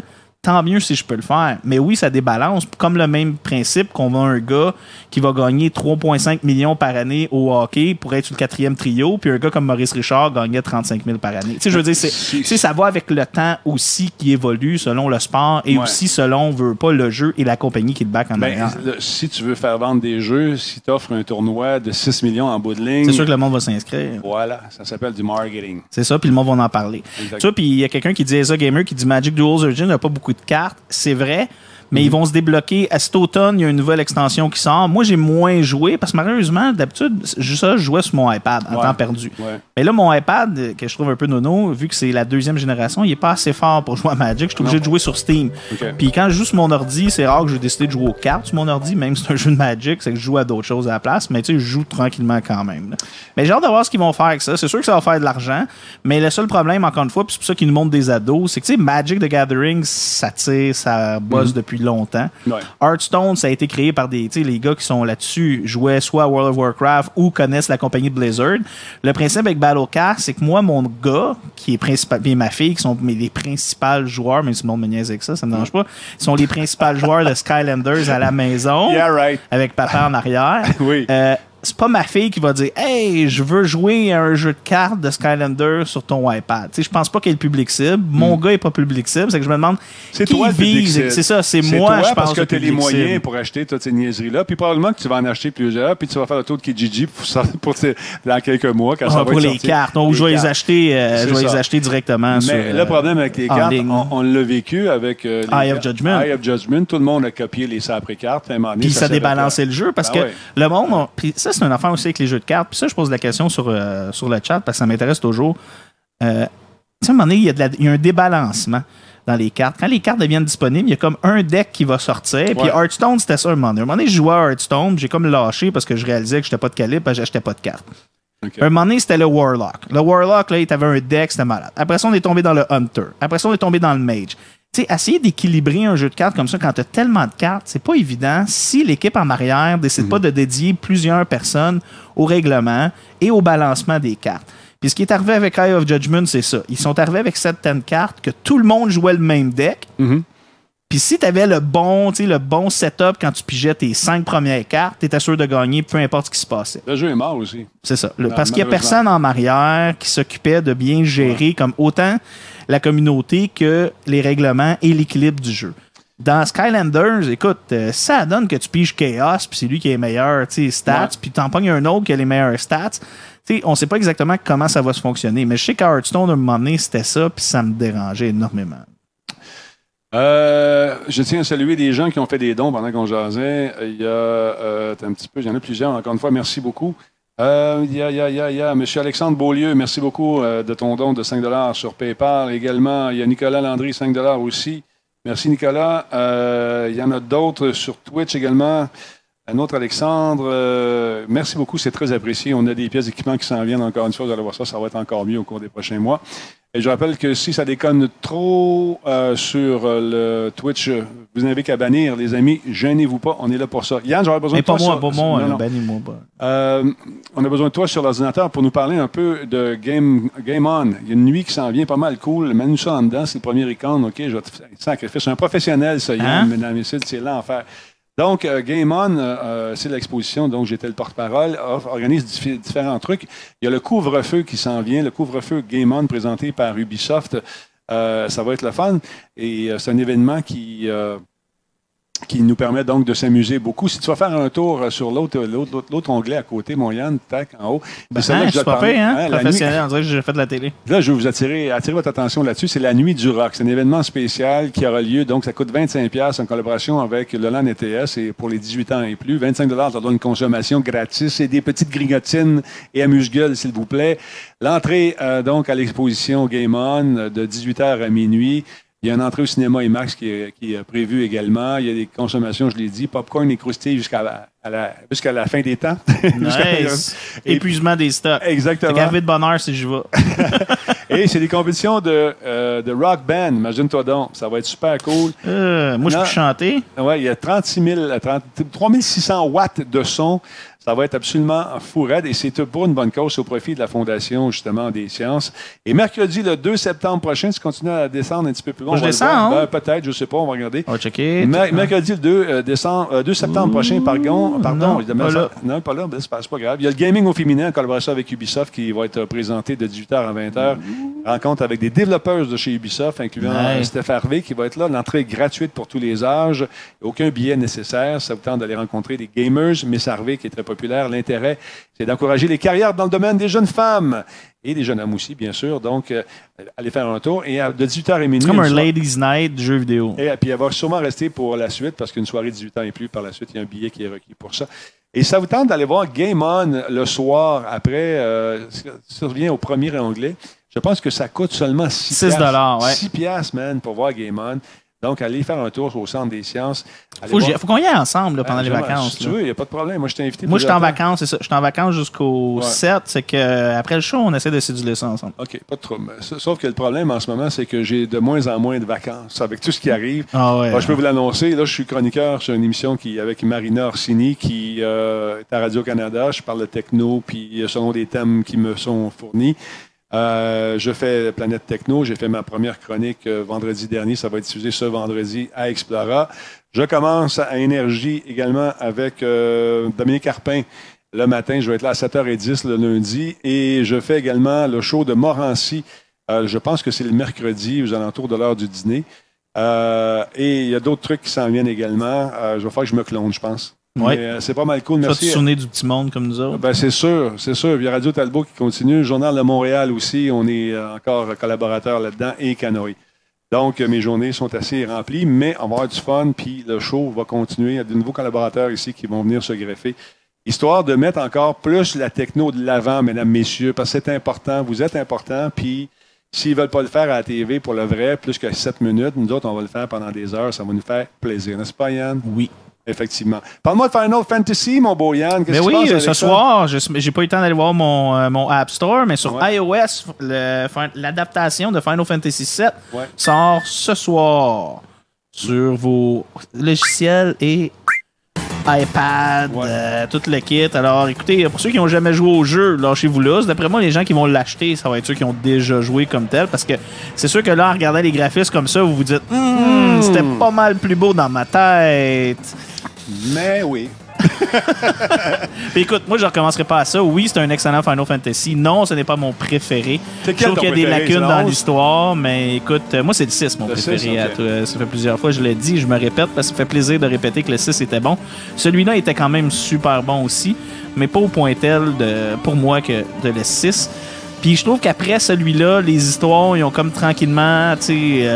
tant mieux si je peux le faire. Mais oui, ça débalance. Comme le même principe qu'on voit un gars qui va gagner 3,5 millions par année au hockey pour être sur le 4e trio, puis un gars comme Maurice Richard gagnait 35 000 par année. Tu sais, je veux dire, ça va avec le temps aussi qui évolue selon le sport et aussi selon, veut pas, le jeu et la compagnie qui te back en arrière. Si tu veux faire vendre des jeux, si tu offres un tournoi de 6 millions en bout de ligne... C'est sûr que le monde va s'inscrire. Voilà, ça s'appelle du marketing. C'est ça, puis le monde va en parler. Exact. Tu vois, puis il y a quelqu'un qui dit Eza Gamer qui dit Magic Duels Origin n'a pas beaucoup de cartes. C'est vrai, mais ils vont se débloquer. À cet automne, il y a une nouvelle extension qui sort. Moi, j'ai moins joué parce que malheureusement, d'habitude, je jouais sur mon iPad en temps perdu. Ouais. Mais là, mon iPad, que je trouve un peu nono, vu que c'est la 2e génération, il n'est pas assez fort pour jouer à Magic. Je suis obligé de jouer sur Steam. Okay. Puis quand je joue sur mon ordi, c'est rare que j'ai décidé de jouer aux cartes sur mon ordi, même si c'est un jeu de Magic, c'est que je joue à d'autres choses à la place. Mais tu sais, je joue tranquillement quand même. Là. Mais j'ai hâte de voir ce qu'ils vont faire avec ça. C'est sûr que ça va faire de l'argent, mais le seul problème, encore une fois, puis c'est pour ça qu'ils nous montrent des ados, c'est que tu sais, Magic the Gathering, ça tire, ça buzz depuis longtemps. Ouais. Hearthstone, ça a été créé par les gars qui sont là-dessus, jouaient soit à World of Warcraft ou connaissent la compagnie Blizzard. Le principe avec Battlecast, c'est que moi, mon gars, qui est principal, et ma fille, qui sont les principaux joueurs, même si le monde me niaise avec ça, ça me dérange pas, ils sont les principaux joueurs de Skylanders à la maison, avec papa en arrière. Oui. C'est pas ma fille qui va dire « Hey, je veux jouer à un jeu de cartes de Skylander sur ton iPad. » Tu sais, je pense pas qu'il est le public cible. Mon gars est pas public cible. C'est que je me demande c'est qui toi vise. C'est ça, c'est moi, je pense. Parce que tu as les moyens cible. pour acheter toutes ces niaiseries-là. Puis probablement que tu vas en acheter plusieurs. Puis tu vas faire le tour de Kijiji dans quelques mois. Quand ça va pour être les sorti. cartes. Donc, je vais les acheter directement. Mais le problème avec les cartes, on l'a vécu avec Eye of Judgment. Eye of Judgment. Tout le monde a copié les après-cartes. Puis ça débalancé le jeu. Parce que le monde... Puis ça, c'est une affaire aussi avec les jeux de cartes. Puis ça, je pose la question sur le chat parce que ça m'intéresse toujours. Tu sais, à un moment donné, il y a un débalancement dans les cartes. Quand les cartes deviennent disponibles, il y a comme un deck qui va sortir. Puis Hearthstone, c'était ça un moment donné. Un moment donné, je jouais à Hearthstone, j'ai comme lâché parce que je réalisais que j'étais pas de calibre et j'achetais pas de cartes. Okay. Un moment donné, c'était le Warlock. Le Warlock, là, il avait un deck, c'était malade. Après ça, on est tombé dans le Hunter. Après ça, on est tombé dans le Mage. Tu sais, essayer d'équilibrer un jeu de cartes comme ça quand tu as tellement de cartes, c'est pas évident si l'équipe en arrière décide pas de dédier plusieurs personnes au règlement et au balancement des cartes. Puis ce qui est arrivé avec Eye of Judgment, c'est ça. Ils sont arrivés avec certaines cartes que tout le monde jouait le même deck. Puis si tu avais le bon setup quand tu pigeais tes 5 premières cartes, tu étais sûr de gagner peu importe ce qui se passait. Le jeu est mort aussi. C'est ça. Parce qu'il n'y a personne en arrière qui s'occupait de bien gérer comme autant la communauté que les règlements et l'équilibre du jeu. Dans Skylanders, écoute, ça donne que tu piges Chaos, puis c'est lui qui est meilleur stats, puis t'en pognes un autre qui a les meilleurs stats. T'sais, on sait pas exactement comment ça va se fonctionner, mais je sais qu'à Hearthstone, à un moment donné, c'était ça, puis ça me dérangeait énormément. Je tiens à saluer des gens qui ont fait des dons pendant qu'on jasait. Il y a un petit peu, il y en a plusieurs, encore une fois, merci beaucoup. Il y a M. Alexandre Beaulieu, merci beaucoup de ton don de 5 $ sur PayPal. Également, il y a Nicolas Landry, 5 $ aussi. Merci Nicolas. Il y en a d'autres sur Twitch également. Un autre Alexandre, merci beaucoup, c'est très apprécié. On a des pièces d'équipement qui s'en viennent encore une fois, vous allez voir ça, ça va être encore mieux au cours des prochains mois. Et je rappelle que si ça déconne trop sur le Twitch, vous n'avez qu'à bannir, les amis, gênez-vous pas, on est là pour ça. Yann, j'aurais besoin de toi. Pas moi, bannis-moi pas. On a besoin de toi sur l'ordinateur pour nous parler un peu de Game On. Il y a une nuit qui s'en vient pas mal cool. Mets-nous ça en dedans, c'est le premier icône, OK, je vais te faire un sacrifice. C'est un professionnel, ça, Yann, mesdames et messieurs, c'est l'enfer. Donc, Game On, c'est l'exposition, donc j'étais le porte-parole, organise différents trucs. Il y a le couvre-feu qui s'en vient, le couvre-feu Game On présenté par Ubisoft. Ça va être le fun. Et c'est un événement qui nous permet donc de s'amuser beaucoup. Si tu vas faire un tour sur l'autre onglet à côté, mon Yann, tac, en haut. C'est pas fait, hein? Professionnel, on dirait que j'ai fait de la télé. Là, je vais vous attirer votre attention là-dessus. C'est la Nuit du Rock. C'est un événement spécial qui aura lieu. Donc, ça coûte 25$ en collaboration avec le LAN ETS et pour les 18 ans et plus. 25$, ça donne une consommation gratis et des petites grignotines et amuse-gueule, s'il vous plaît. L'entrée, donc, à l'exposition Game On de 18h à minuit. Il y a une entrée au cinéma IMAX qui est prévue également. Il y a des consommations, je l'ai dit, popcorn et croustilles jusqu'à la fin des temps. Nice. Épuisement des stocks. Exactement. C'est arrivé de bonheur si je vais. Et c'est des compétitions de rock band. Imagine-toi donc. Ça va être super cool. Moi, je peux chanter. Oui, il y a 36 600 watts de son. Ça va être absolument fou raide et c'est pour une bonne cause au profit de la Fondation, justement, des sciences. Et mercredi, le 2 septembre prochain, tu continues à descendre un petit peu plus loin. Je descends, hein? Peut-être, je ne sais pas, on va regarder. On va checker. Mercredi, le 2 septembre prochain, pardon. Non, Pas là, c'est pas grave. Il y a le gaming au féminin en collaboration avec Ubisoft qui va être présenté de 18h à 20h. Rencontre avec des développeurs de chez Ubisoft, incluant Steph Harvey, qui va être là. L'entrée est gratuite pour tous les âges. Aucun billet nécessaire. Ça vous tente d'aller rencontrer des gamers. Miss Harvey, qui est très populaire. L'intérêt, c'est d'encourager les carrières dans le domaine des jeunes femmes et des jeunes hommes aussi, bien sûr. Donc, allez faire un tour. Et de 18h à minuit... Comme un Ladies Night jeu vidéo. Et puis, elle va sûrement rester pour la suite, parce qu'une soirée de 18 ans et plus, par la suite, il y a un billet qui est requis pour ça. Et ça vous tente d'aller voir Game On le soir après, ça revient au premier onglet. Je pense que ça coûte seulement 6 $. 6 piastres, man, pour voir Game On. Donc, allez faire un tour au Centre des sciences. Faut qu'on y aille ensemble là, pendant les vacances. Si tu veux, il n'y a pas de problème. Moi, je t'ai invité. Moi, je suis en vacances, c'est ça. Je suis en vacances jusqu'au 7. C'est qu'après le show, on essaie de séduire ça ensemble. OK, pas de trouble. Sauf que le problème en ce moment, c'est que j'ai de moins en moins de vacances avec tout ce qui arrive. Je peux vous l'annoncer. Là, je suis chroniqueur sur une émission avec Marina Orsini qui est à Radio-Canada. Je parle de techno, puis selon des thèmes qui me sont fournis. Je fais Planète Techno. J'ai fait ma première chronique vendredi dernier. Ça va être diffusé ce vendredi à Explora. Je commence à Énergie également avec Dominique Arpin. Le matin, je vais être là à 7h10 le lundi. Et je fais également le show de Morancy. Je pense que c'est le mercredi, aux alentours de l'heure du dîner. Et il y a d'autres trucs qui s'en viennent également. Je vais faire que je me clone, je pense. Oui. C'est pas mal cool. Merci. Tu te souvenir du petit monde comme nous autres? Ben, c'est sûr. Il y a Radio Talbot qui continue. Le Journal de Montréal aussi. On est encore collaborateurs là-dedans et Canoë. Donc, mes journées sont assez remplies, mais on va avoir du fun. Puis le show va continuer. Il y a de nouveaux collaborateurs ici qui vont venir se greffer. Histoire de mettre encore plus la techno de l'avant, mesdames, messieurs, parce que c'est important. Vous êtes importants. Puis s'ils ne veulent pas le faire à la TV pour le vrai, plus que 7 minutes, nous autres, on va le faire pendant des heures. Ça va nous faire plaisir. N'est-ce pas, Yann? Oui. Effectivement. Parle-moi de Final Fantasy, mon beau Yann. Mais oui, ce soir, j'ai pas eu le temps d'aller voir mon App Store, mais sur iOS, l'adaptation de Final Fantasy VII sort ce soir sur vos logiciels et iPad, tout le kit. Alors, écoutez, pour ceux qui n'ont jamais joué au jeu, lâchez-vous là. D'après moi, les gens qui vont l'acheter, ça va être ceux qui ont déjà joué comme tel, parce que c'est sûr que là, en regardant les graphismes comme ça, vous vous dites c'était pas mal plus beau dans ma tête. Mais oui. Puis écoute, moi, je ne recommencerai pas à ça. Oui, c'est un excellent Final Fantasy. Non, ce n'est pas mon préféré. Je trouve qu'il y a des lacunes dans l'histoire, mais écoute, moi, c'est le 6, mon préféré. 6, okay. Ça fait plusieurs fois, je l'ai dit, je me répète, parce que ça fait plaisir de répéter que le 6 était bon. Celui-là était quand même super bon aussi, mais pas au point tel, pour moi, que de le 6. Puis je trouve qu'après celui-là, les histoires, ils ont comme tranquillement, tu sais...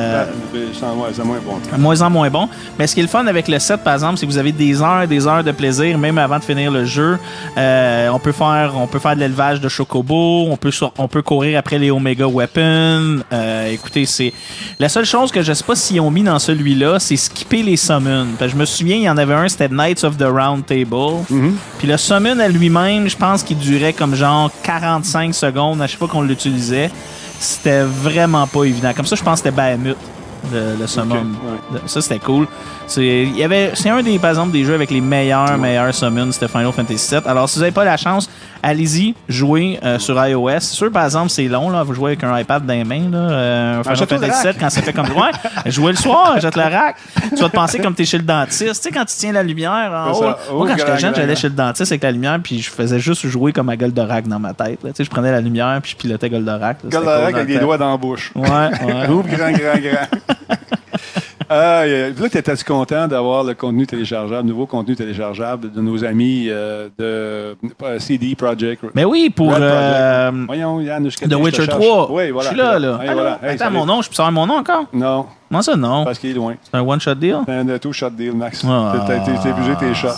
moins en moins bon. Mais ce qui est le fun avec le 7, par exemple, c'est que vous avez des heures de plaisir, même avant de finir le jeu. On peut faire de l'élevage de chocobo, on peut courir après les Omega Weapons. Écoutez, c'est... La seule chose que je sais pas s'ils ont mis dans celui-là, c'est skipper les summons. Parce que je me souviens, il y en avait un, c'était Knights of the Round Table. Mm-hmm. Puis le summon à lui-même, je pense qu'il durait comme genre 45 secondes à chaque fois qu'on l'utilisait. C'était vraiment pas évident. Comme ça, je pense que c'était Bahamut, le summon. Okay, ça, c'était cool. C'est un des, par exemple, des jeux avec les meilleurs summons, c'était Final Fantasy VII. Alors, si vous n'avez pas la chance, allez-y, jouez sur iOS. C'est sûr, par exemple, c'est long, là. Vous jouez avec un iPad dans les mains, là. Final Fantasy VII, quand ça fait comme... jouez le soir, jette le rack. Tu vas te penser comme t'es chez le dentiste. Tu sais, quand tu tiens la lumière en haut. Moi, quand j'étais jeune, j'allais chez le dentiste avec la lumière, puis je faisais juste jouer comme à Goldorak dans ma tête. Tu sais, je prenais la lumière, puis je pilotais Goldorak. Goldorak avec des doigts dans la bouche. Ouais. Ouvre grand. Là, étais-tu content d'avoir le contenu téléchargeable, nouveau contenu téléchargeable de nos amis de CD Projekt? Mais oui, pour voyons, Yann, The Witcher 3. Oui, voilà. Je suis là. Hey, voilà. Hey, attends, mon nom, je peux savoir mon nom encore? Non. Comment ça, non? Parce qu'il est loin. C'est un one-shot deal? C'est un two-shot deal, Max. T'as épuisé tes shots.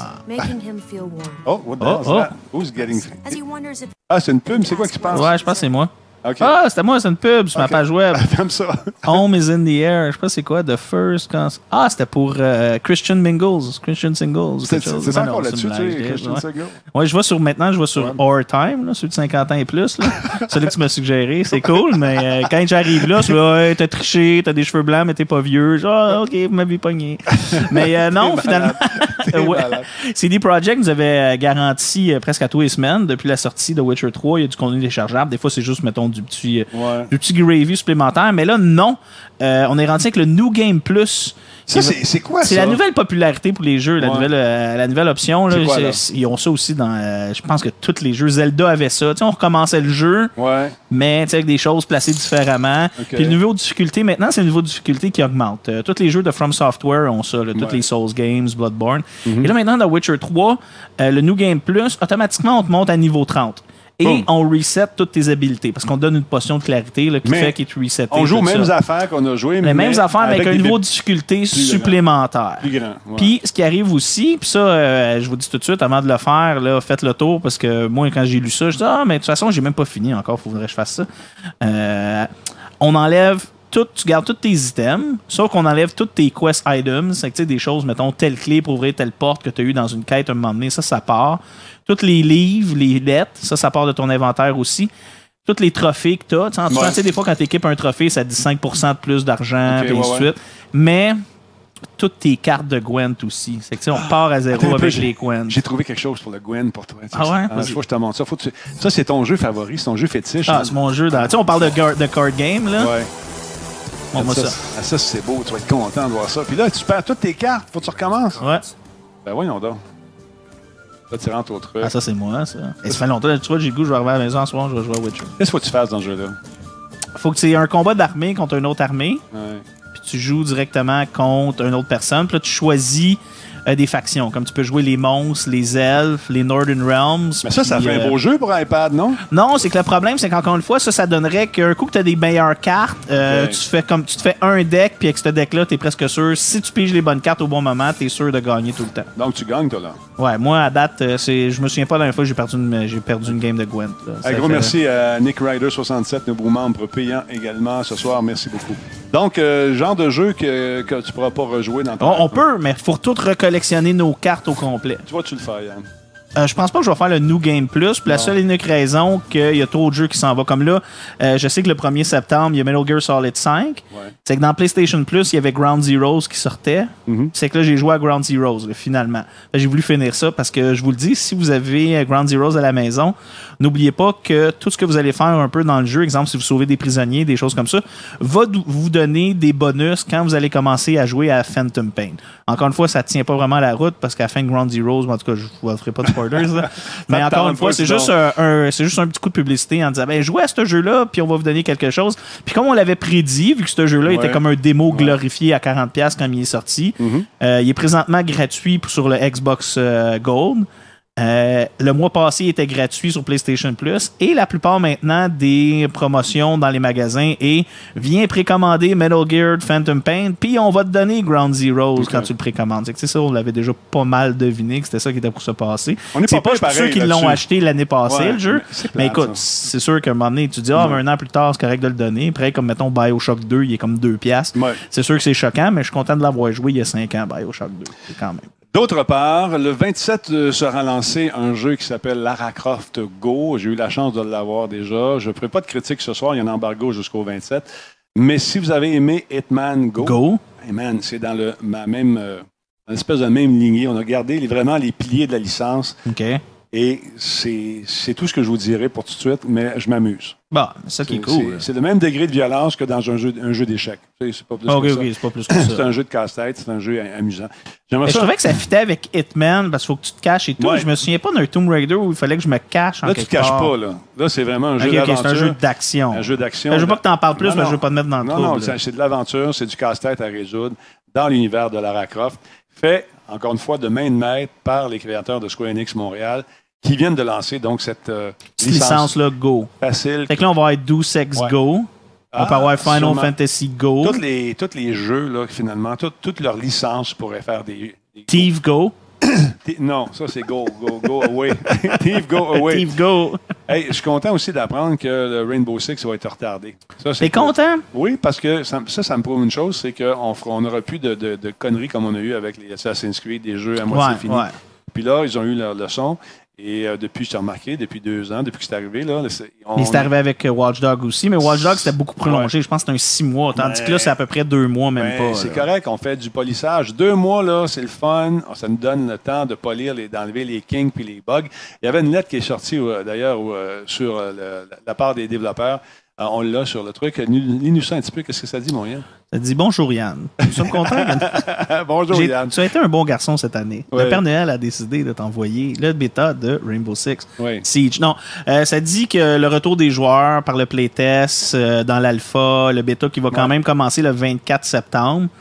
Oh, what the hell is that? Who's getting... Ah, c'est une pub, c'est quoi qui se passe? Ouais, je pense que c'est moi. Okay. Ah, c'était moi, c'est une pub sur ma page web. Comme ça. Home is in the air. Je sais pas c'est quoi, The First. Ah, c'était pour Christian Singles. C'est ça encore là-dessus, tu sais, Christian Singles? Ouais, je vais sur Our Time, là, celui de 50 ans et plus. Là. Celui que tu m'as suggéré, c'est cool, mais quand j'arrive là, c'est là, hey, t'as triché, t'as des cheveux blancs, mais t'es pas vieux. Genre, OK, vous m'avez pogné. Mais non, finalement, CD Projekt nous avait garanti presque à tous les semaines, depuis la sortie de Witcher 3, il y a du contenu déchargeable. Des fois, c'est juste, mettons, du petit gravy supplémentaire. Mais là, non. On est rendu avec le New Game Plus. Ça, c'est quoi, ça? C'est la nouvelle popularité pour les jeux, la nouvelle option. Là, quoi, là? Ils ont ça aussi dans... je pense que tous les jeux. Zelda avait ça. T'sais, on recommençait le jeu, mais avec des choses placées différemment. Okay. Puis le niveau de difficulté, maintenant, c'est le niveau de difficulté qui augmente. Tous les jeux de From Software ont ça. Là, tous les Souls Games, Bloodborne. Et là, maintenant, dans Witcher 3, le New Game Plus, automatiquement, on te monte à niveau 30. Et on reset toutes tes habiletés. Parce qu'on donne une potion de clarité là, qui fait qu'il te reset. On joue aux mêmes affaires qu'on a jouées. Les mêmes affaires, mais avec un niveau de difficulté supplémentaire. Plus grand. Puis, ce qui arrive aussi, puis ça, je vous dis tout de suite, avant de le faire, là, faites le tour, parce que moi, quand j'ai lu ça, je dis, mais de toute façon, j'ai même pas fini encore, faudrait que je fasse ça. On enlève tu gardes tous tes items, sauf qu'on enlève toutes tes quest items. C'est que, des choses, mettons, telle clé pour ouvrir telle porte que tu as eu dans une quête à un moment donné, ça part. Tous les livres, les lettres, ça part de ton inventaire aussi. Tous les trophées que tu as. Des fois, quand tu équipes un trophée, ça te dit 5% de plus d'argent, et ainsi de suite. Mais toutes tes cartes de Gwent aussi. C'est que, on part à zéro avec les Gwent. J'ai trouvé quelque chose pour le Gwent pour toi. Ah ouais? Il faut que je te montre ça. Ça, c'est ton jeu favori, c'est ton jeu fétiche. Ah, c'est mon jeu. On parle de card game, là. Ouais. Montre-moi ça. Ça, c'est beau. Tu vas être content de voir ça. Puis là, tu perds toutes tes cartes. Faut que tu recommences. Ouais. Ben voyons donc. Là, tu rentres au truc. Ah, ça, c'est moi, ça. Et ça fait longtemps. Tu vois, j'ai le goût, je vais arriver à la maison en soir, je vais jouer à Witcher. Qu'est-ce qu'il faut que tu fasses dans ce jeu-là? Faut que tu aies un combat d'armée contre une autre armée. Ouais. Puis tu joues directement contre une autre personne. Puis là, tu choisis des factions. Comme tu peux jouer les monstres, les elfes, les Northern Realms. Mais ça fait un beau jeu pour iPad, non? Non, c'est que le problème, c'est qu'encore une fois, ça donnerait qu'un coup que tu as des meilleures cartes, tu te fais un deck, puis avec ce deck-là, tu es presque sûr, si tu piges les bonnes cartes au bon moment, tu es sûr de gagner tout le temps. Donc tu gagnes, toi, là? Ouais, moi, à date, je me souviens pas la dernière fois que j'ai perdu une game de Gwent. Un gros merci à Nick Ryder67, nouveau membre payant également ce soir. Merci beaucoup. Donc, genre de jeu que tu pourras pas rejouer dans ton... On peut, mais il faut tout recollectionner nos cartes au complet. Tu vas-tu le faire, Yann? Je pense pas que je vais faire le New Game Plus. Puis la seule et unique raison qu'il y a trop de jeux qui s'en vont. Comme là, je sais que le 1er septembre, il y a Metal Gear Solid 5. Ouais. C'est que dans PlayStation Plus, il y avait Ground Zeroes qui sortait. C'est que là, j'ai joué à Ground Zeroes, là, finalement. J'ai voulu finir ça parce que je vous le dis, si vous avez Ground Zeroes à la maison, n'oubliez pas que tout ce que vous allez faire un peu dans le jeu, exemple, si vous sauvez des prisonniers, des choses comme ça, va vous donner des bonus quand vous allez commencer à jouer à Phantom Pain. Encore une fois, ça ne tient pas vraiment la route parce qu'à la fin de Ground Zeroes, en tout cas, je ne vous ferai pas de spoilers. Mais encore une fois, c'est juste un petit coup de publicité en disant jouez à ce jeu-là, puis on va vous donner quelque chose. Puis comme on l'avait prédit, vu que ce jeu-là était comme un démo glorifié à 40$ quand il est sorti, il est présentement gratuit sur le Xbox Gold. Le mois passé, il était gratuit sur PlayStation Plus et la plupart maintenant des promotions dans les magasins et viens précommander Metal Gear Phantom Pain puis on va te donner Ground Zeroes quand tu le précommandes. C'est ça, on l'avait déjà pas mal deviné que c'était ça qui était pour se passer. C'est pas pour ceux qui l'ont acheté l'année passée, le jeu. Mais écoute, c'est sûr qu'à un moment donné, tu dis mais un an plus tard, c'est correct de le donner. Après, comme mettons BioShock 2, il est comme 2$. Ouais. C'est sûr que c'est choquant, mais je suis content de l'avoir joué il y a 5 ans, BioShock 2. C'est quand même. D'autre part, le 27 sera lancé un jeu qui s'appelle Lara Croft Go. J'ai eu la chance de l'avoir déjà. Je ne ferai pas de critique ce soir. Il y a un embargo jusqu'au 27. Mais si vous avez aimé Hitman Go, Hitman, c'est dans une espèce de même lignée. On a gardé vraiment les piliers de la licence. OK. Et c'est tout ce que je vous dirai pour tout de suite, mais je m'amuse. Bon, c'est ça qui est cool. C'est le même degré de violence que dans un jeu d'échecs. C'est pas plus que ça. C'est pas plus que ça. C'est un jeu de casse-tête, c'est un jeu amusant. Je trouvais que ça fitait avec Hitman, parce qu'il faut que tu te caches et tout. Ouais. Je me souviens pas d'un Tomb Raider où il fallait que je me cache en quelque part. Là, tu te caches pas, là. Là, c'est vraiment un jeu d'aventure. C'est un jeu d'action. Un jeu d'action. Je veux pas que tu en parles plus, mais je veux pas te mettre dans le trouble. Non, c'est de l'aventure, c'est du casse-tête à résoudre dans l'univers de Lara Croft. Fait, encore une fois, de main de maître par les créateurs de Square Enix Montréal, qui viennent de lancer donc cette licence-là Go. Facile. Fait que là, on va avoir Deus Ex Go. On peut avoir Final Fantasy Go. Tous les jeux, là, finalement, toutes leurs licences pourraient faire des Thief Go. Non, ça, c'est go away. Thief, go away. Thief, go. Hey, je suis content aussi d'apprendre que le Rainbow Six va être retardé. T'es content? Oui, parce que ça me prouve une chose, c'est qu'on n'aura plus de conneries comme on a eu avec les Assassin's Creed, des jeux à moitié finis. Ouais. Puis là, ils ont eu leur leçon. Et depuis, je t'ai remarqué, depuis 2 ans, depuis que c'est arrivé. Là, Mais c'est arrivé avec Watch Dogs aussi. Mais Watch Dogs, c'était beaucoup prolongé. Ouais. Je pense que c'était un 6 mois. Tandis que là, c'est à peu près 2 mois, même pas. C'est correct, on fait du polissage. 2 mois, là, c'est le fun. Ça nous donne le temps de polir, d'enlever les kinks puis les bugs. Il y avait une lettre qui est sortie, d'ailleurs, sur la part des développeurs. On l'a sur le truc. Lis-nous ça un petit peu. Qu'est-ce que ça dit, mon Yann? Ça dit « Bonjour, Yann. Nous sommes contents. » Bonjour, Yann. Tu as été un bon garçon cette année. Ouais. Le Père Noël a décidé de t'envoyer le bêta de Rainbow Six Siege. Non, ça dit que le retour des joueurs par le playtest dans l'alpha, le bêta qui va quand même commencer le 24 septembre.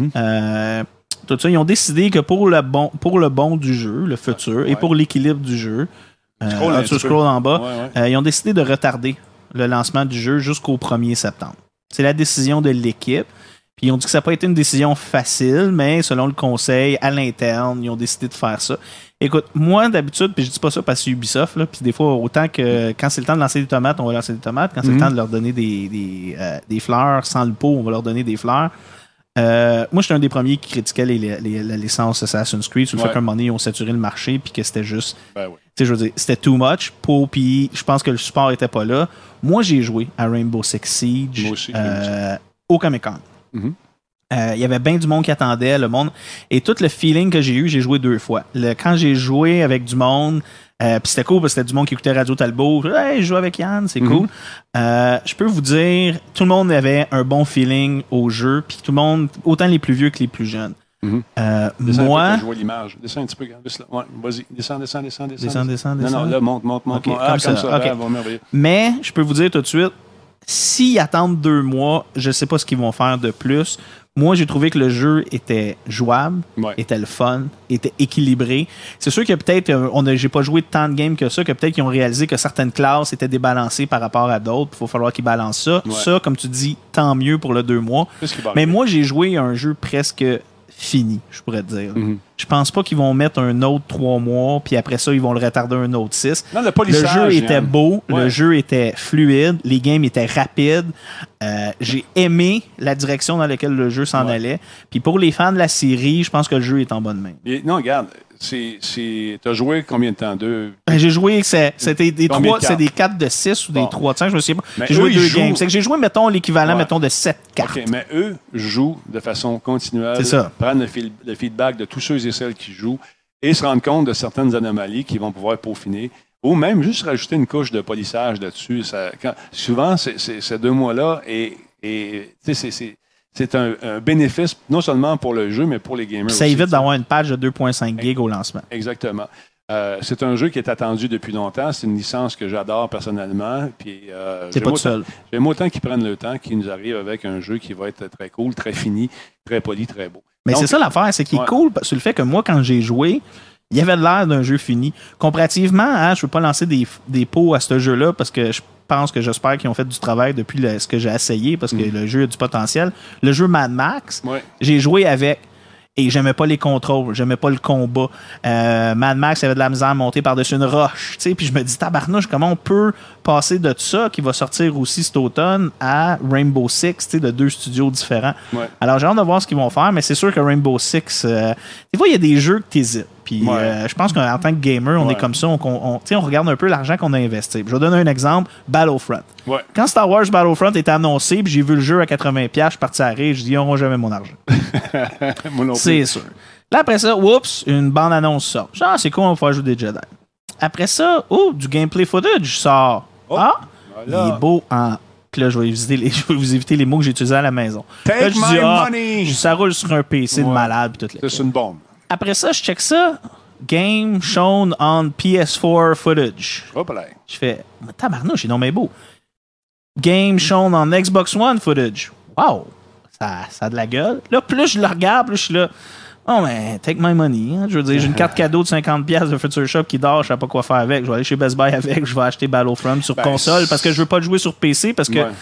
Tout ça, ils ont décidé que pour le bon du jeu, le futur, et pour l'équilibre du jeu, tu scrolls en bas, ils ont décidé de retarder le lancement du jeu jusqu'au 1er septembre. C'est la décision de l'équipe. Puis ils ont dit que ça n'a pas été une décision facile, mais selon le conseil, à l'interne, ils ont décidé de faire ça. Écoute, moi, d'habitude, puis je dis pas ça parce que c'est Ubisoft, là, puis des fois, autant que quand c'est le temps de lancer des tomates, on va lancer des tomates. Quand c'est le temps de leur donner des fleurs sans le pot, on va leur donner des fleurs. Moi, j'étais un des premiers qui critiquait la licence Assassin's Creed sur le fait qu'à un moment donné, ils ont saturé le marché puis que c'était juste... Tu sais, je veux dire, c'était too much. Puis je pense que le support était pas là. Moi, j'ai joué à Rainbow Six Siege au Comic-Con. Il y avait bien du monde qui attendait, le monde. Et tout le feeling que j'ai eu, j'ai joué 2 fois. Quand j'ai joué avec du monde... puis c'était cool parce que c'était du monde qui écoutait Radio Talbot. Hey, je joue avec Yann, c'est cool. Je peux vous dire, tout le monde avait un bon feeling au jeu, puis tout le monde, autant les plus vieux que les plus jeunes. Moi, je vois l'image. Descends un petit peu, juste là. Ouais, vas-y, descends. Non, là, monte. Okay, comme ça. Okay. Mais je peux vous dire tout de suite, s'ils attendent 2 mois, je sais pas ce qu'ils vont faire de plus. Moi, j'ai trouvé que le jeu était jouable, était le fun, était équilibré. C'est sûr que peut-être, j'ai pas joué tant de games que ça, que peut-être qu'ils ont réalisé que certaines classes étaient débalancées par rapport à d'autres. Il faut falloir qu'ils balancent ça. Ça, comme tu dis, tant mieux pour le 2 mois. Mais moi, j'ai joué à un jeu presque fini, je pourrais te dire. Je pense pas qu'ils vont mettre un autre 3 mois, puis après ça, ils vont le retarder un autre 6. Non, le jeu était beau, le jeu était fluide, les games étaient rapides. J'ai aimé la direction dans laquelle le jeu s'en allait. Puis pour les fans de la série, je pense que le jeu est en bonne main. Non, regarde, t'as joué combien de temps? J'ai joué, c'était des 3, c'est des 4 de 6 ou des 3 de 5, je me souviens pas. J'ai joué 2 games. C'est que j'ai joué, mettons, l'équivalent, mettons, de 7 cartes. OK, mais eux jouent de façon continuelle. C'est ça. Prennent le feedback de tous ceux et celles qui jouent et se rendent compte de certaines anomalies qu'ils vont pouvoir peaufiner. Ou même juste rajouter une couche de polissage là-dessus. Souvent, ces 2 mois-là, c'est un bénéfice non seulement pour le jeu, mais pour les gamers. Ça évite d'avoir une page de 2.5 gigs au lancement. Exactement. C'est un jeu qui est attendu depuis longtemps. C'est une licence que j'adore personnellement. Puis, t'es pas tout seul. J'aime autant qu'ils prennent le temps, qu'ils nous arrivent avec un jeu qui va être très cool, très fini, très poli, très beau. Mais c'est ça l'affaire, c'est qu'il est cool sur le fait que moi, quand j'ai joué, il y avait l'air d'un jeu fini. Comparativement, je ne veux pas lancer des pots à ce jeu-là parce que j'espère qu'ils ont fait du travail depuis ce que j'ai essayé parce que le jeu a du potentiel. Le jeu Mad Max, j'ai joué avec et j'aimais pas les contrôles, j'aimais pas le combat. Mad Max avait de la misère à monter par-dessus une roche, tu sais, puis je me dis tabarnouche, comment on peut passer de ça qui va sortir aussi cet automne à Rainbow Six, tu sais, de 2 studios différents. Alors j'ai hâte de voir ce qu'ils vont faire, mais c'est sûr que Rainbow Six, des fois il y a des jeux que t'hésites. Puis je pense qu'en tant que gamer, on est comme ça, on regarde un peu l'argent qu'on a investi. Je vais donner un exemple, Battlefront. Quand Star Wars Battlefront était annoncé, puis j'ai vu le jeu à 80$, je suis parti à rire, je dis ils n'auront jamais mon argent. C'est sûr. Là, après ça, oups, une bande-annonce sort. Genre, c'est cool, on va pouvoir jouer des Jedi. Après ça, du gameplay footage sort. Il est beau en... Puis là, je vais vous éviter les mots que j'ai utilisés à la maison. Take là, je my dis, money! Ça roule sur un PC de malade. Puis tout. C'est une bombe. Après ça, je check ça. Game shown on PS4 footage. Je fais, tabarnouche, c'est non mais beau. Game shown on Xbox One footage. Wow! Ça a de la gueule. Là, plus je le regarde, plus je suis là. Oh, mais take my money. Hein? Je veux dire, j'ai une carte cadeau de 50$ de Future Shop qui dort, je sais pas quoi faire avec. Je vais aller chez Best Buy avec, je vais acheter Battlefront sur console parce que je veux pas le jouer sur PC parce que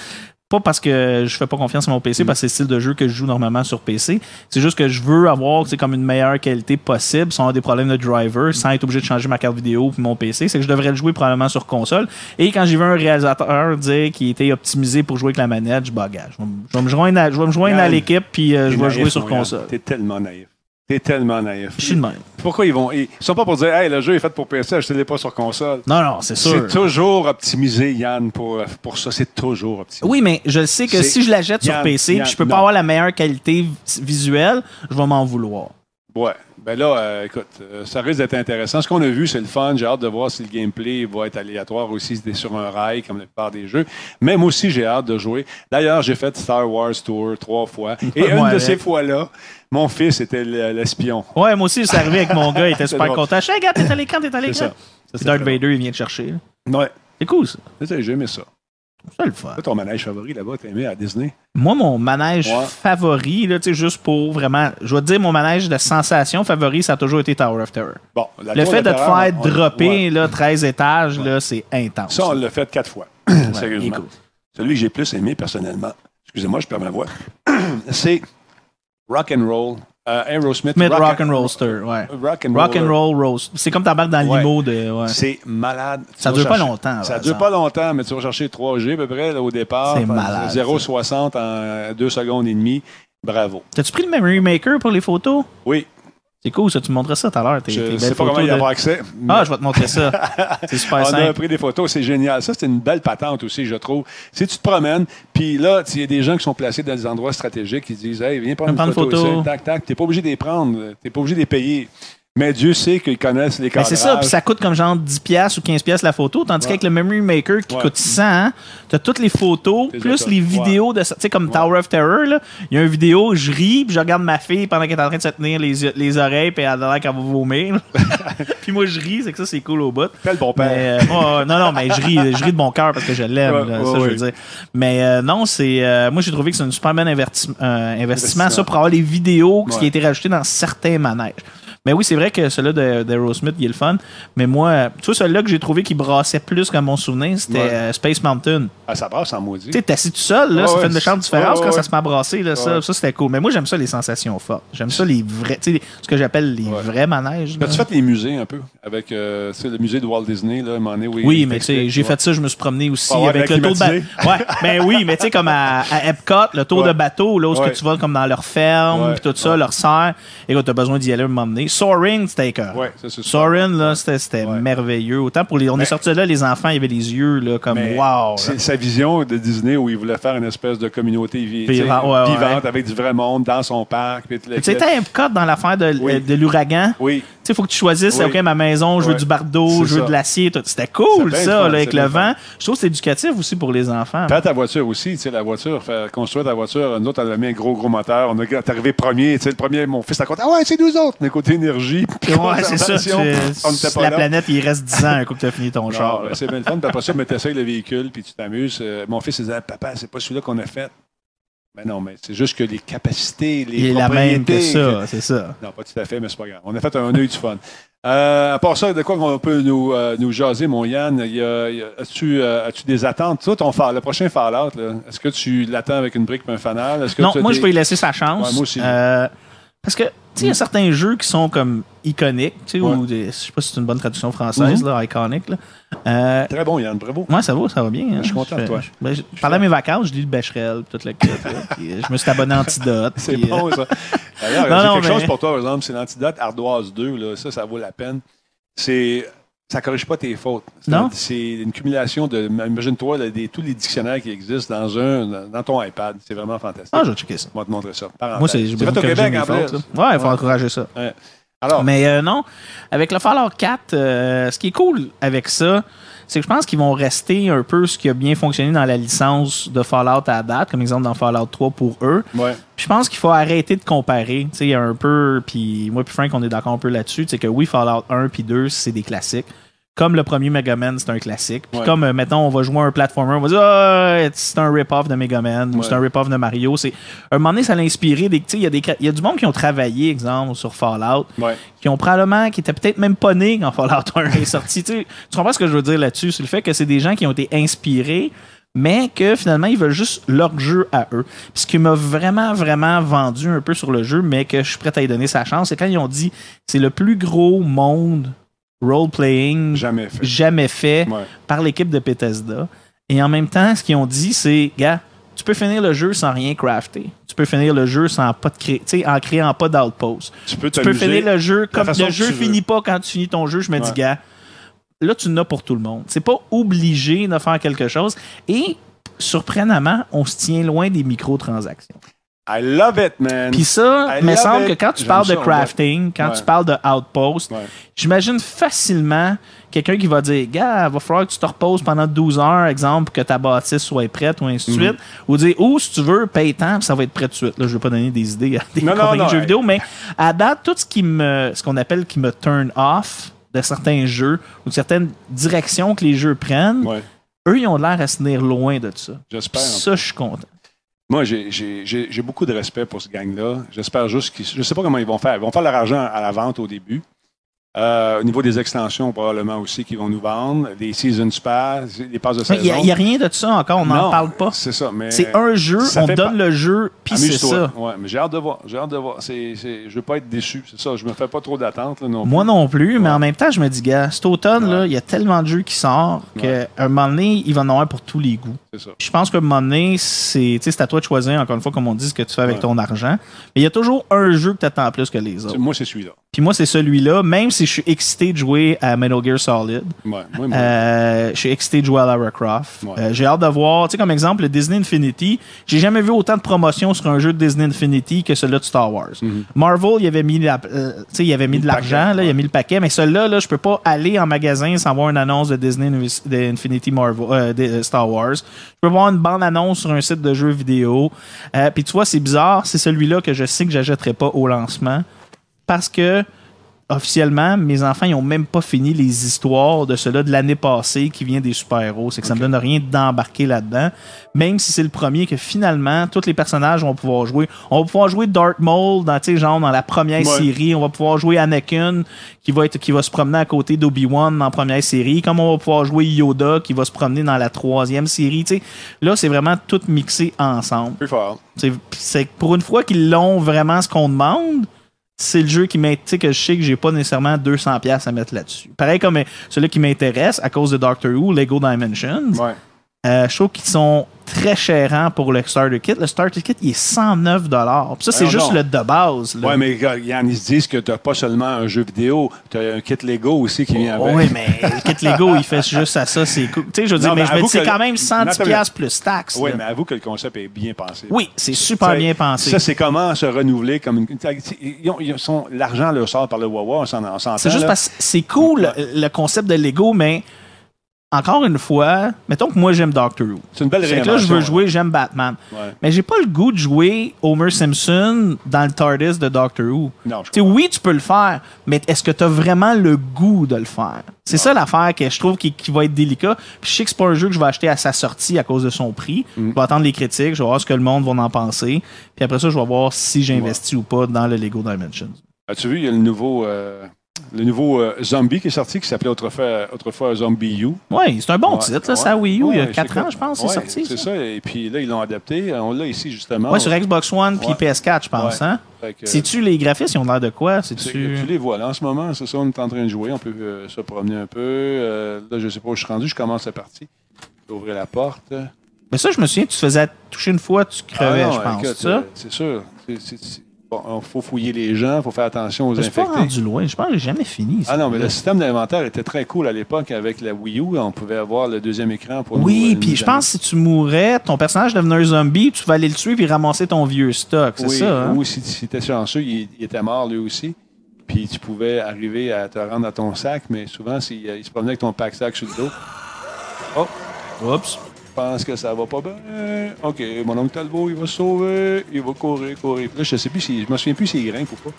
Pas parce que je fais pas confiance à mon PC, parce que c'est le style de jeu que je joue normalement sur PC. C'est juste que je veux avoir comme une meilleure qualité possible sans avoir des problèmes de driver, sans être obligé de changer ma carte vidéo puis mon PC. C'est que je devrais le jouer probablement sur console. Et quand j'ai vu un réalisateur dire qu'il était optimisé pour jouer avec la manette, je bagage. Je vais me joindre à l'équipe puis je vais jouer sur console. T'es tellement naïf. T'es tellement naïf. Je suis de même. Pourquoi ils sont pas pour dire, hey, le jeu est fait pour PC, achetez-le pas sur console. Non, c'est sûr. C'est toujours optimisé, Yann, pour ça. C'est toujours optimisé. Oui, mais je sais que si je la jette sur PC puis je peux pas avoir la meilleure qualité visuelle, je vais m'en vouloir. Ouais. Ben là, écoute, ça risque d'être intéressant. Ce qu'on a vu, c'est le fun. J'ai hâte de voir si le gameplay va être aléatoire aussi, si c'était sur un rail, comme la plupart des jeux. Mais moi aussi, j'ai hâte de jouer. D'ailleurs, j'ai fait Star Wars Tour 3 fois. Et une de ces fois-là, mon fils était l'espion. Ouais, moi aussi, c'est arrivé avec mon gars. Il était super content. Hey, regarde, t'es à l'écran. Puis Darth Vader, il vient te chercher. Ouais. C'est cool, ça. J'ai aimé ça. C'est le fun. C'est ton manège favori là-bas, t'as aimé à Disney? Moi, mon manège favori, là, juste pour vraiment. Je vais te dire, mon manège de sensation favori, ça a toujours été Tower of Terror. Bon, le fait de te faire dropper 13 étages, là, c'est intense. Ça, on l'a fait 4 fois. Sérieusement. Cool. Celui que j'ai plus aimé personnellement, excusez-moi, je perds ma voix, c'est Rock'n'Roll. Aerosmith. Rock'n'Rollster, ouais. Rock'n'Roll Roast. C'est comme ta barque dans le limo de. Ouais. C'est malade. Ça dure pas longtemps. Ça dure pas longtemps, mais tu vas chercher 3G à peu près là, au départ. C'est malade. 0,60 en 2 secondes et demie. Bravo. T'as-tu pris le Memory Maker pour les photos? Oui. C'est cool, ça. Tu me montrais ça tout à l'heure. Je sais pas comment y avoir accès. Ah, je vais te montrer ça. C'est super simple. On a pris des photos, c'est génial. Ça, c'est une belle patente aussi, je trouve. Si tu te promènes, puis là, il y a des gens qui sont placés dans des endroits stratégiques qui disent, hey, viens prendre une photo. Tac, tac. T'es pas obligé de les prendre. T'es pas obligé de les payer. Mais Dieu sait qu'ils connaissent les cadrages. C'est ça, puis ça coûte comme genre 10$ ou 15$ la photo, tandis qu'avec le Memory Maker qui coûte 100$, tu as toutes les photos, plus les vidéos de ça. Tu sais, comme Tower of Terror, il y a une vidéo, je ris, puis je regarde ma fille pendant qu'elle est en train de se tenir les oreilles, puis elle a l'air qu'elle va vomir. Puis moi, je ris, c'est que ça, c'est cool au bout. Quel bon père. Non, mais je ris de mon cœur parce que je l'aime, ça, je veux dire. Mais non, moi, j'ai trouvé que c'est un super bon investissement, ça, pour avoir les vidéos qui ont été rajoutées dans certains manèges. Mais oui, c'est vrai que celui-là d'Aerosmith, il est le fun. Mais moi, tu vois, celui-là que j'ai trouvé qui brassait plus que mon souvenir, c'était Space Mountain. Ah, ça brasse en maudit. Tu sais, t'es assis tout seul, là, ça fait une méchante différence quand ça se met à brasser. Là, ça, c'était cool. Mais moi, j'aime ça, les sensations fortes. J'aime ça, les vrais, tu sais, ce que j'appelle les vrais manèges. As-tu fait les musées un peu? Avec le musée de Walt Disney, là, à un moment donné, oui, mais tu sais, j'ai fait ça, je me suis promené aussi avec le tour de bateau. Ouais, ben oui, mais tu sais, comme à Epcot, le tour de bateau, là, où tu vas comme dans leur ferme, puis tout ça, leur serre. Écoute, t'as besoin d'y aller un moment donné. Soaring, c'était Soaring, là, c'était merveilleux. Autant pour on est sortis de là, les enfants, ils avaient les yeux là, comme wow. C'est sa vision de Disney où il voulait faire une espèce de communauté vivante avec du vrai monde dans son parc. Tu étais à Epcot dans l'affaire de l'ouragan. Oui. Tu sais, il faut que tu choisisses, OK, ma maison, je veux du bardeau, je veux de l'acier. C'était cool, ça, là, avec le vent. Je trouve que c'est éducatif aussi pour les enfants. Faire ta voiture aussi, tu sais, la voiture, construire ta voiture. Nous autres, on a mis un gros moteur. On est arrivé premier. Tu sais, le premier, mon fils a compté. Ah ouais, c'est nous autres. Mais côté énergie. Ouais, c'est ça. La planète, il reste 10 ans un coup que tu as fini ton char. C'est bien le fun. Puis après ça, tu essayes le véhicule, puis tu t'amuses. Mon fils, il disait, papa, c'est pas celui-là qu'on a fait. Ben non, mais c'est juste que les capacités, les propriétés... la même que ça, c'est ça. Non, pas tout à fait, mais c'est pas grave. On a fait un œil du fun. À part ça, de quoi on peut nous jaser, mon Yann? As-tu des attentes? Toi, le prochain Fallout, est-ce que tu l'attends avec une brique et un fanal? Non, moi, je vais lui laisser sa chance. Ouais, moi aussi. Parce que, tu sais, il y a certains jeux qui sont comme iconiques, tu sais, ou je sais pas si c'est une bonne traduction française, là, iconique, là. Très bon, Yann, bravo. Ouais, ça va bien. Hein. Je suis content de toi. Pendant mes vacances, je lis le Becherel, toute la quête. Je me suis abonné à Antidote. C'est bon, ça. D'ailleurs, j'ai quelque chose pour toi, par exemple, c'est l'Antidote Ardoise 2, là, ça vaut la peine. Ça corrige pas tes fautes. C'est une cumulation imagine-toi, tous les dictionnaires qui existent dans ton iPad. C'est vraiment fantastique. Ah, je vais checker ça. On va te montrer ça. Moi, c'est fait au Québec, en plus. Ouais, il faut encourager ça. Ouais. Alors, mais non, avec le Fallout 4, ce qui est cool avec ça, c'est que je pense qu'ils vont rester un peu ce qui a bien fonctionné dans la licence de Fallout à date, comme exemple dans Fallout 3 pour eux. Ouais. Puis je pense qu'il faut arrêter de comparer. Tu sais, il y a un peu, puis moi puis Frank, on est d'accord un peu là-dessus, c'est que oui, Fallout 1 puis 2, c'est des classiques. Comme le premier Mega Man, c'est un classique. Puis comme, mettons, on va jouer un platformer, on va dire c'est un rip-off de Mega Man ou c'est un rip-off de Mario. Un moment donné, ça l'a inspiré. Il y a du monde qui ont travaillé, exemple, sur Fallout, qui étaient peut-être même pas nés quand Fallout 1 est sorti. Tu comprends ce que je veux dire là-dessus? C'est le fait que c'est des gens qui ont été inspirés mais que finalement, ils veulent juste leur jeu à eux. Puis ce qui m'a vraiment, vraiment vendu un peu sur le jeu, mais que je suis prêt à lui donner sa chance, c'est quand ils ont dit c'est le plus gros monde role-playing jamais fait par l'équipe de Bethesda. Et en même temps, ce qu'ils ont dit, c'est, gars, tu peux finir le jeu sans rien crafter. Tu peux finir le jeu sans pas de en créant pas d'outpost. Tu peux finir le jeu comme le jeu finit pas quand tu finis ton jeu. Je me dis, gars, là, tu n'as pour tout le monde. C'est pas obligé de faire quelque chose. Et, surprenamment, on se tient loin des microtransactions. I love it, man. Puis ça, il me semble que quand tu parles de crafting, quand tu parles de outpost, j'imagine facilement quelqu'un qui va dire, gars, il va falloir que tu te reposes pendant 12 heures, exemple, que ta bâtisse soit prête, ou ainsi de suite. Ou dire, si tu veux, paye tant, puis ça va être prêt tout de suite. Là, je ne veux pas donner des idées à des compagnies de jeux vidéo, mais à date, tout ce qu'on appelle qui me turn off de certains jeux, ou de certaines directions que les jeux prennent, eux, ils ont l'air à se tenir loin de ça. J'espère. Ça, je suis content. Moi, j'ai beaucoup de respect pour ce gang-là. J'espère juste qu'ils... Je ne sais pas comment ils vont faire. Ils vont faire leur argent à la vente au début. Au niveau des extensions, probablement aussi, qu'ils vont nous vendre. Des Season Pass, des passes de saison. Il n'y a rien de ça encore. On n'en parle pas. C'est ça. Mais c'est un jeu, on donne le jeu, puis c'est ça. Ouais, mais j'ai hâte de voir. Je ne veux pas être déçu. C'est ça. Je me fais pas trop d'attentes. Moi non plus, mais en même temps, je me dis, gars, cet automne, il y a tellement de jeux qui sortent qu'à un moment donné, il va en avoir pour tous les goûts. C'est ça. Je pense qu'à un moment donné, c'est à toi de choisir, encore une fois, comme on dit, ce que tu fais avec ton argent. Mais il y a toujours un jeu que tu attends plus que les autres. Moi, c'est celui-là. Puis moi, c'est celui-là, même si je suis excité de jouer à Metal Gear Solid. Je suis excité de jouer à Lara Croft. J'ai hâte de voir, tu sais, comme exemple, le Disney Infinity. J'ai jamais vu autant de promotions sur un jeu de Disney Infinity que celui-là de Star Wars. Marvel, il avait mis, de l'argent, il a mis le paquet, mais celui-là, là, je peux pas aller en magasin sans voir une annonce de Disney Infinity de Star Wars. Je peux voir une bande-annonce sur un site de jeux vidéo. Puis tu vois, c'est bizarre, c'est celui-là que je sais que j'achèterai pas au lancement. Parce que, officiellement, mes enfants, ils n'ont même pas fini les histoires de ceux-là de l'année passée qui vient des super-héros. C'est que ça me donne rien d'embarquer là-dedans. Même si c'est le premier que, finalement, tous les personnages vont pouvoir jouer. On va pouvoir jouer Darth Maul dans la première série. On va pouvoir jouer Anakin qui va se promener à côté d'Obi-Wan dans la première série. Comme on va pouvoir jouer Yoda qui va se promener dans la troisième série. T'sais, là, c'est vraiment tout mixé ensemble. Plus fort. C'est pour une fois qu'ils l'ont vraiment ce qu'on demande, c'est le jeu que je sais que j'ai pas nécessairement 200$ à mettre là-dessus. Pareil comme celui qui m'intéresse à cause de Doctor Who, Lego Dimensions. Je trouve qu'ils sont très chérants pour le Starter Kit. Le Starter Kit, il est 109$. Puis ça, c'est juste le de base. Oui, mais ils se disent que tu n'as pas seulement un jeu vidéo, tu as un kit Lego aussi qui vient avec. Oui, mais le kit Lego, il fait juste à ça. C'est cool. Tu sais, je veux dire, mais je me dis, c'est quand même 110$ plus taxes. Oui, mais avoue que le concept est bien pensé. Oui, c'est super bien pensé. Ça, c'est comment se renouveler comme l'argent leur sort par le Wawa, on s'entend. C'est juste parce que c'est cool, le concept de Lego, mais encore une fois, mettons que moi j'aime Doctor Who. C'est une belle réinvention. Là, je veux jouer, j'aime Batman. Mais j'ai pas le goût de jouer Homer Simpson dans le TARDIS de Doctor Who. Non, oui, tu peux le faire, mais est-ce que tu as vraiment le goût de le faire? C'est ça l'affaire que je trouve qui va être délicat. Puis je sais que c'est pas un jeu que je vais acheter à sa sortie à cause de son prix. Je vais attendre les critiques, je vais voir ce que le monde va en penser. Puis après ça, je vais voir si j'investis ou pas dans le Lego Dimensions. As-tu vu, il y a le nouveau Zombie qui est sorti, qui s'appelait autrefois Zombie U. Oui, c'est un bon titre, là, ça Wii U, il y a 4 ans, je pense, c'est sorti. C'est ça, et puis là, ils l'ont adapté. On l'a ici, justement. Oui, sur Xbox One puis PS4, je pense. Hein? C'est-tu les graphismes, ils ont l'air de quoi? Tu les vois là en ce moment, c'est ça, on est en train de jouer, on peut se promener un peu. Là, je ne sais pas où je suis rendu, je commence la partie. Je vais ouvrir la porte. Mais ça, je me souviens, tu te faisais toucher une fois, tu crevais, je pense. Écoute, ça? C'est sûr. Bon, il faut fouiller les gens, il faut faire attention aux infectés. Je suis pas rendu loin. Je pense que j'ai jamais fini. Ah non, mais le système d'inventaire était très cool à l'époque avec la Wii U. On pouvait avoir le deuxième écran pour Oui, puis je pense que si tu mourais, ton personnage devenait un zombie, tu vas aller le tuer puis ramasser ton vieux stock. C'est ça, hein? Ou si tu étais chanceux, il était mort lui aussi. Puis tu pouvais arriver à te rendre à ton sac, mais souvent, il se promenait avec ton pack-sac sur le dos. Oh! Oups! Je pense que ça va pas bien. OK, mon oncle Talbot, il va se sauver. Il va courir. Puis là, je me souviens plus s'il grimpe ou pas.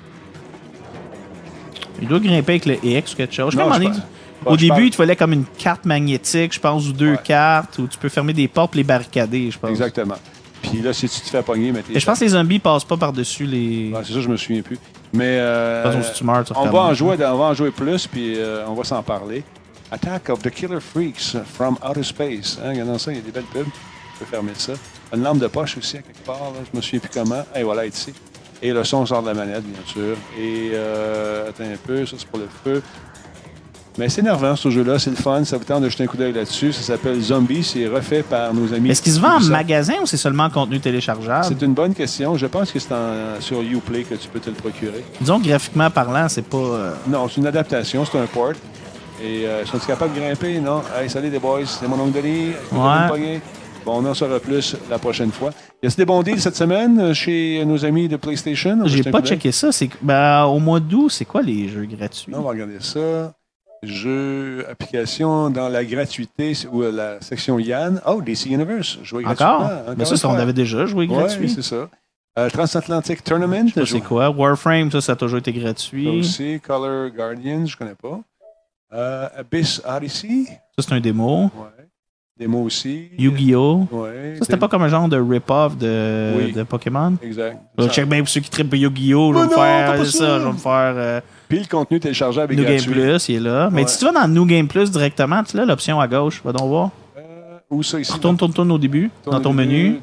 Il doit grimper avec le X ou quelque chose. Au début, il te fallait comme une carte magnétique, je pense, ou deux cartes, où tu peux fermer des portes et les barricader, je pense. Exactement. Puis là, si tu te fais pogner... je pense que les zombies passent pas par-dessus les... c'est ça, je me souviens plus. Mais si tu meurs, on va en jouer plus, puis on va s'en parler. Attack of the Killer Freaks from Outer Space. Hein, regardons ça, il y a des belles pubs. Je peux fermer ça. Une lampe de poche aussi, à quelque part. Là, je me souviens plus comment. Et voilà, elle est ici. Et le son sort de la manette, bien sûr. Et attends un peu, ça c'est pour le feu. Mais c'est énervant ce jeu-là, c'est le fun, ça vous tente de jeter un coup d'œil là-dessus. Ça s'appelle Zombie, c'est refait par nos amis. Est-ce qu'il se vend en magasin ou c'est seulement en contenu téléchargeable? C'est une bonne question. Je pense que c'est sur Uplay que tu peux te le procurer. Disons que graphiquement parlant, c'est pas... Non, c'est une adaptation, c'est un port. Et sont-ils capables de grimper? Non. Hey, salut les boys, c'est mon oncle Denis. Ouais. Bon, on en saura plus la prochaine fois. Y a-t-il des bons deals cette semaine chez nos amis de PlayStation? J'ai pas checké ça. Au mois d'août, c'est quoi les jeux gratuits? On va regarder ça. Jeux, applications dans la gratuité ou la section Yann. Oh, DC Universe. Jouer gratuitement. Mais ça, on avait déjà joué gratuit. Oui, c'est ça. Transatlantic Tournament. Ça, c'est quoi? Warframe, ça a toujours été gratuit. Ça aussi. Color Guardians, je connais pas. Abyss Odyssey. Ça, c'est un démo. Ouais. Démo aussi. Yu-Gi-Oh! Ouais. Ça, c'était pas comme un genre de rip-off de Pokémon? Exact. Je check bien pour ceux qui trippent Yu-Gi-Oh! Je vais me faire... Puis le contenu téléchargeable est New gratuit. Game Plus, il est là. Mais si tu vas dans New Game Plus directement, tu as l'option à gauche. Va donc voir. Où ça ici? Tourne au début, dans ton menu.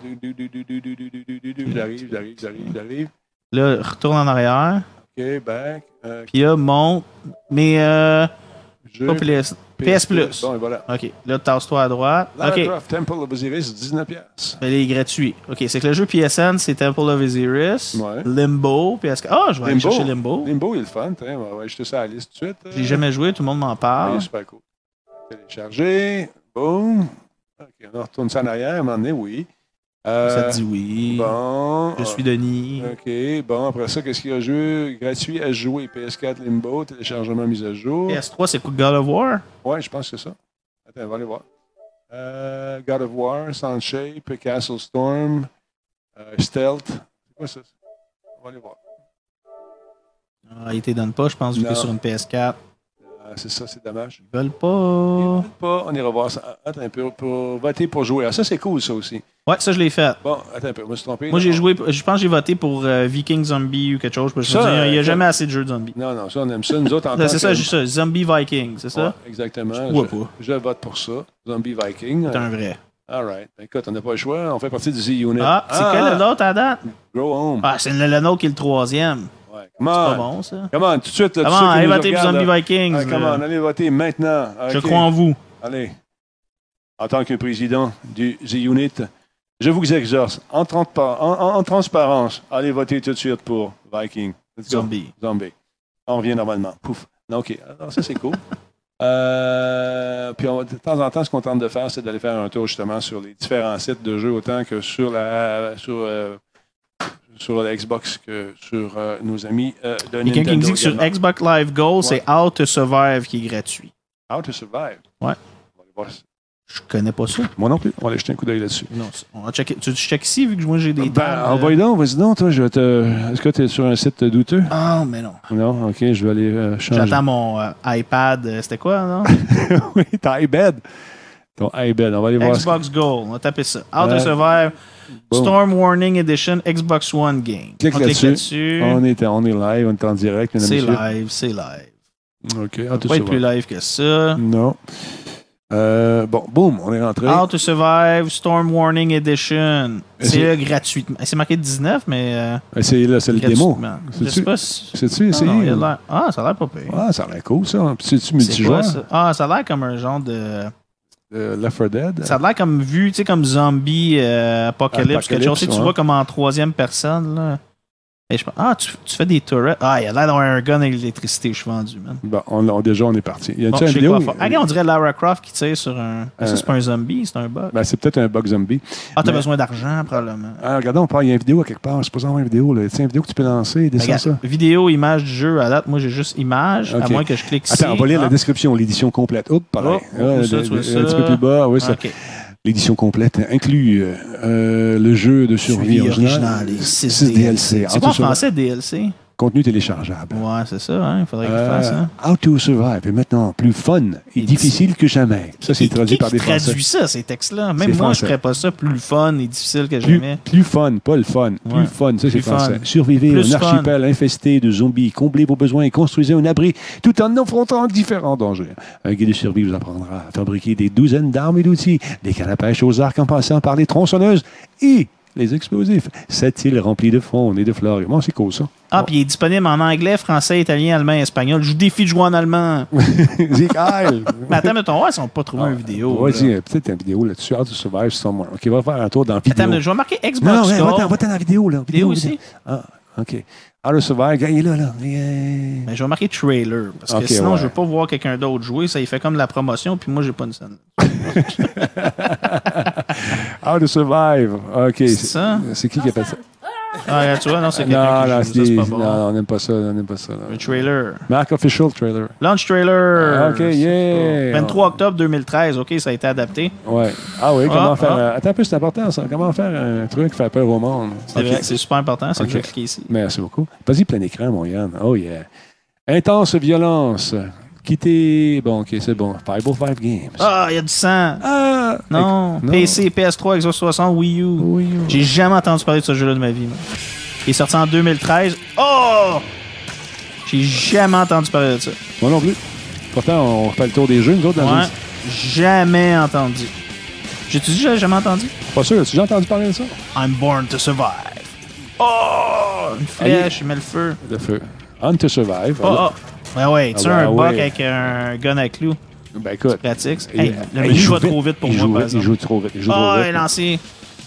J'arrive. Là, retourne en arrière. OK, back. Puis là, monte. Mais Jeu. pas PS Plus. Bon, et voilà. OK. Là, tasse-toi à droite. Lara OK. Croft, Temple of Osiris, 19$. Mais il est gratuit. OK, c'est que le jeu PSN, c'est Temple of Osiris, Ouais. Limbo, PS4. Ah, je vais aller chercher Limbo. Limbo, il est le fun. On va ajouter ça à la liste tout de suite. J'ai jamais joué, tout le monde m'en parle. Oui, super cool. Télécharger. Boom. OK, on retourne ça en arrière. À un moment donné, oui. Ça te dit oui. Bon. Je suis Denis. OK. Bon, après ça, qu'est-ce qu'il y a? Jeu gratuit à jouer. PS4 Limbo, téléchargement mise à jour. PS3, c'est quoi, God of War? Ouais, je pense que c'est ça. Attends, on va aller voir. God of War, Sound Shape, Castle Storm, Stealth. C'est quoi ça? On va aller voir. Ah, il te donne pas, je pense, vu que sur une PS4. C'est ça, c'est dommage. Ils veulent pas. Ils veulent pas. On ira voir ça. Attends un peu. Pour voter pour jouer. Ah, ça, c'est cool, ça aussi. Ouais, ça, je l'ai fait. Bon, attends un peu. Je me suis trompé. Moi, j'ai joué. Je pense que j'ai voté pour Viking Zombie ou quelque chose. Parce que il n'y a jamais assez de jeux de zombies. Non, ça, on aime ça. Nous autres, en tant c'est ça, juste ça. Zombie Viking, c'est ça? Ouais, exactement. Je vote pour ça. Zombie Viking. C'est un vrai. All right. Écoute, on n'a pas le choix. On fait partie du Z-Unit. Ah, c'est quel l'autre à date? Grow Home. Ah, c'est le nôtre qui est le troisième. Ouais. C'est pas bon, ça. Comment, tout de suite. Comment, allez voter pour Zombie Vikings. Comment, allez voter maintenant. Je crois en vous. Allez. En tant que président du Z-Unit, je vous exhorte, en transparence, allez voter tout de suite pour Viking. Zombie. On revient normalement. Pouf. OK. Alors, ça, c'est cool. Puis, de temps en temps, ce qu'on tente de faire, c'est d'aller faire un tour, justement, sur les différents sites de jeux, autant que sur la Xbox que sur nos amis de Nintendo. Il y a quelqu'un qui dit que sur Xbox Live Gold, c'est How to Survive qui est gratuit. How to Survive? Ouais. On va aller voir ça. Je connais pas ça. Moi non plus. On va aller jeter un coup d'œil là-dessus. Non, on va checker. Tu checkes ici, vu que moi j'ai des tables. Envoie donc, vas-y donc, toi. Est-ce que tu es sur un site douteux? Ah, mais non. Non, OK, je vais aller changer. J'attends mon iPad. C'était quoi, non? Oui, ton iPad. Ton iPad, on va aller voir. Xbox Gold, on va taper ça. How to Survive, Storm Warning Edition, Xbox One Game. Clique là-dessus. On est live, on est en direct. C'est live. OK, on peut pas être plus live que ça. Non. Bon, boum, on est rentré. How to Survive, Storm Warning Edition. C'est gratuitement. C'est marqué 19, mais. C'est le démo. Je sais pas si. C'est-tu essayé? Ah, ça a l'air pas pire. Ah, ça a l'air cool, ça. C'est-tu multijoueur? Ah, ça a l'air comme un genre de. Left 4 Dead? Ça a l'air comme vu, tu sais, comme Zombie Apocalypse, quelque chose. Tu vois comme en troisième personne, là. Et tu fais des turrets. Ah, il a l'air d'avoir un gun avec l'électricité, je suis vendu, man. Bon, déjà, on est parti. Y a-tu une vidéo? On dirait Lara Croft qui tire sur un. Ça, c'est pas un zombie, c'est un bug. C'est peut-être un bug zombie. Ah, t'as besoin d'argent, probablement. Regardons, il y a une vidéo à quelque part. Je suppose avoir une vidéo, là. Tu sais, une vidéo que tu peux lancer, descends ça. Vidéo, image du jeu. À date, moi, j'ai juste image, à moins que je clique ici. Attends, on va lire la description, l'édition complète. Oups, pareil. Un petit peu plus bas, oui, ça. L'édition complète inclut le jeu de survie original et 6 DLC. C'est quoi en français, DLC? Contenu téléchargeable. Ouais, c'est ça, hein? Il faudrait qu'il fasse ça. How to Survive est maintenant plus fun et difficile que jamais. Ça, c'est traduit par des Français. Qui traduit ça, ces textes-là? Même moi, je ne ferais pas ça plus fun et difficile que jamais. Plus fun, pas le fun. Plus fun, ça, c'est français. Survivez un archipel infesté de zombies, comblez vos besoins et construisez un abri tout en affrontant différents dangers. Un guide de survie vous apprendra à fabriquer des douzaines d'armes et d'outils, des cannes à pêche aux arcs en passant par les tronçonneuses et les explosifs. Cette île remplie de faune et de flore. Bon, c'est cool, ça. Ah, puis il est disponible en anglais, français, italien, allemand et espagnol. Je vous défie de jouer en allemand. Dis Kyle. Mais attends, mettons, ils n'ont pas trouvé une vidéo. Vas-y, peut-être une vidéo là-dessus. How to Survive Somewhere. OK, va faire un tour dans la vidéo. Attends, je vais marquer Xbox. Non, va-t'en dans la vidéo, là. Vidéo aussi? Ah, OK. How to Survive, il est là. Mais je vais marquer trailer. Parce que sinon, je ne veux pas voir quelqu'un d'autre jouer. Ça, il fait comme la promotion, puis moi, j'ai pas une scène. How to Survive. OK. C'est ça? C'est qui appelle ça? Ah, tu vois, non, c'est quelqu'un qui joue. Ça, c'est pas bon. Non, on n'aime pas ça. Le trailer. Mark Official Trailer. Launch trailer. OK, yeah. 23 octobre 2013. OK, ça a été adapté. Ouais. Ah oui, comment faire... Attends un peu, c'est important, ça. Comment faire un truc qui fait peur au monde? C'est vrai, c'est super important. C'est que je vais cliquer ici. Merci beaucoup. Vas-y, plein écran, mon Yann. Oh, yeah. Intense violence. Quitter... Bon, OK, c'est bon. 505 Games. Ah, il y a du sang. Ah! Non. PC, PS3, Xbox 60, Wii U. J'ai jamais entendu parler de ce jeu-là de ma vie. Moi. Il est sorti en 2013. Oh! J'ai jamais entendu parler de ça. Moi non plus. Pourtant, on fait le tour des jeux, nous autres, dans jamais entendu. J'ai-tu dit jamais entendu? Pas sûr. As-tu déjà entendu parler de ça? I'm born to survive. Oh! Une flèche, il met le feu. Le feu. On to survive. Oh! Ben ouais, tu sais, un buck avec un gun à clous. Ben écoute. C'est pratique. Hey, le menu va trop vite pour moi, par exemple. Il joue trop vite. Il est lancé.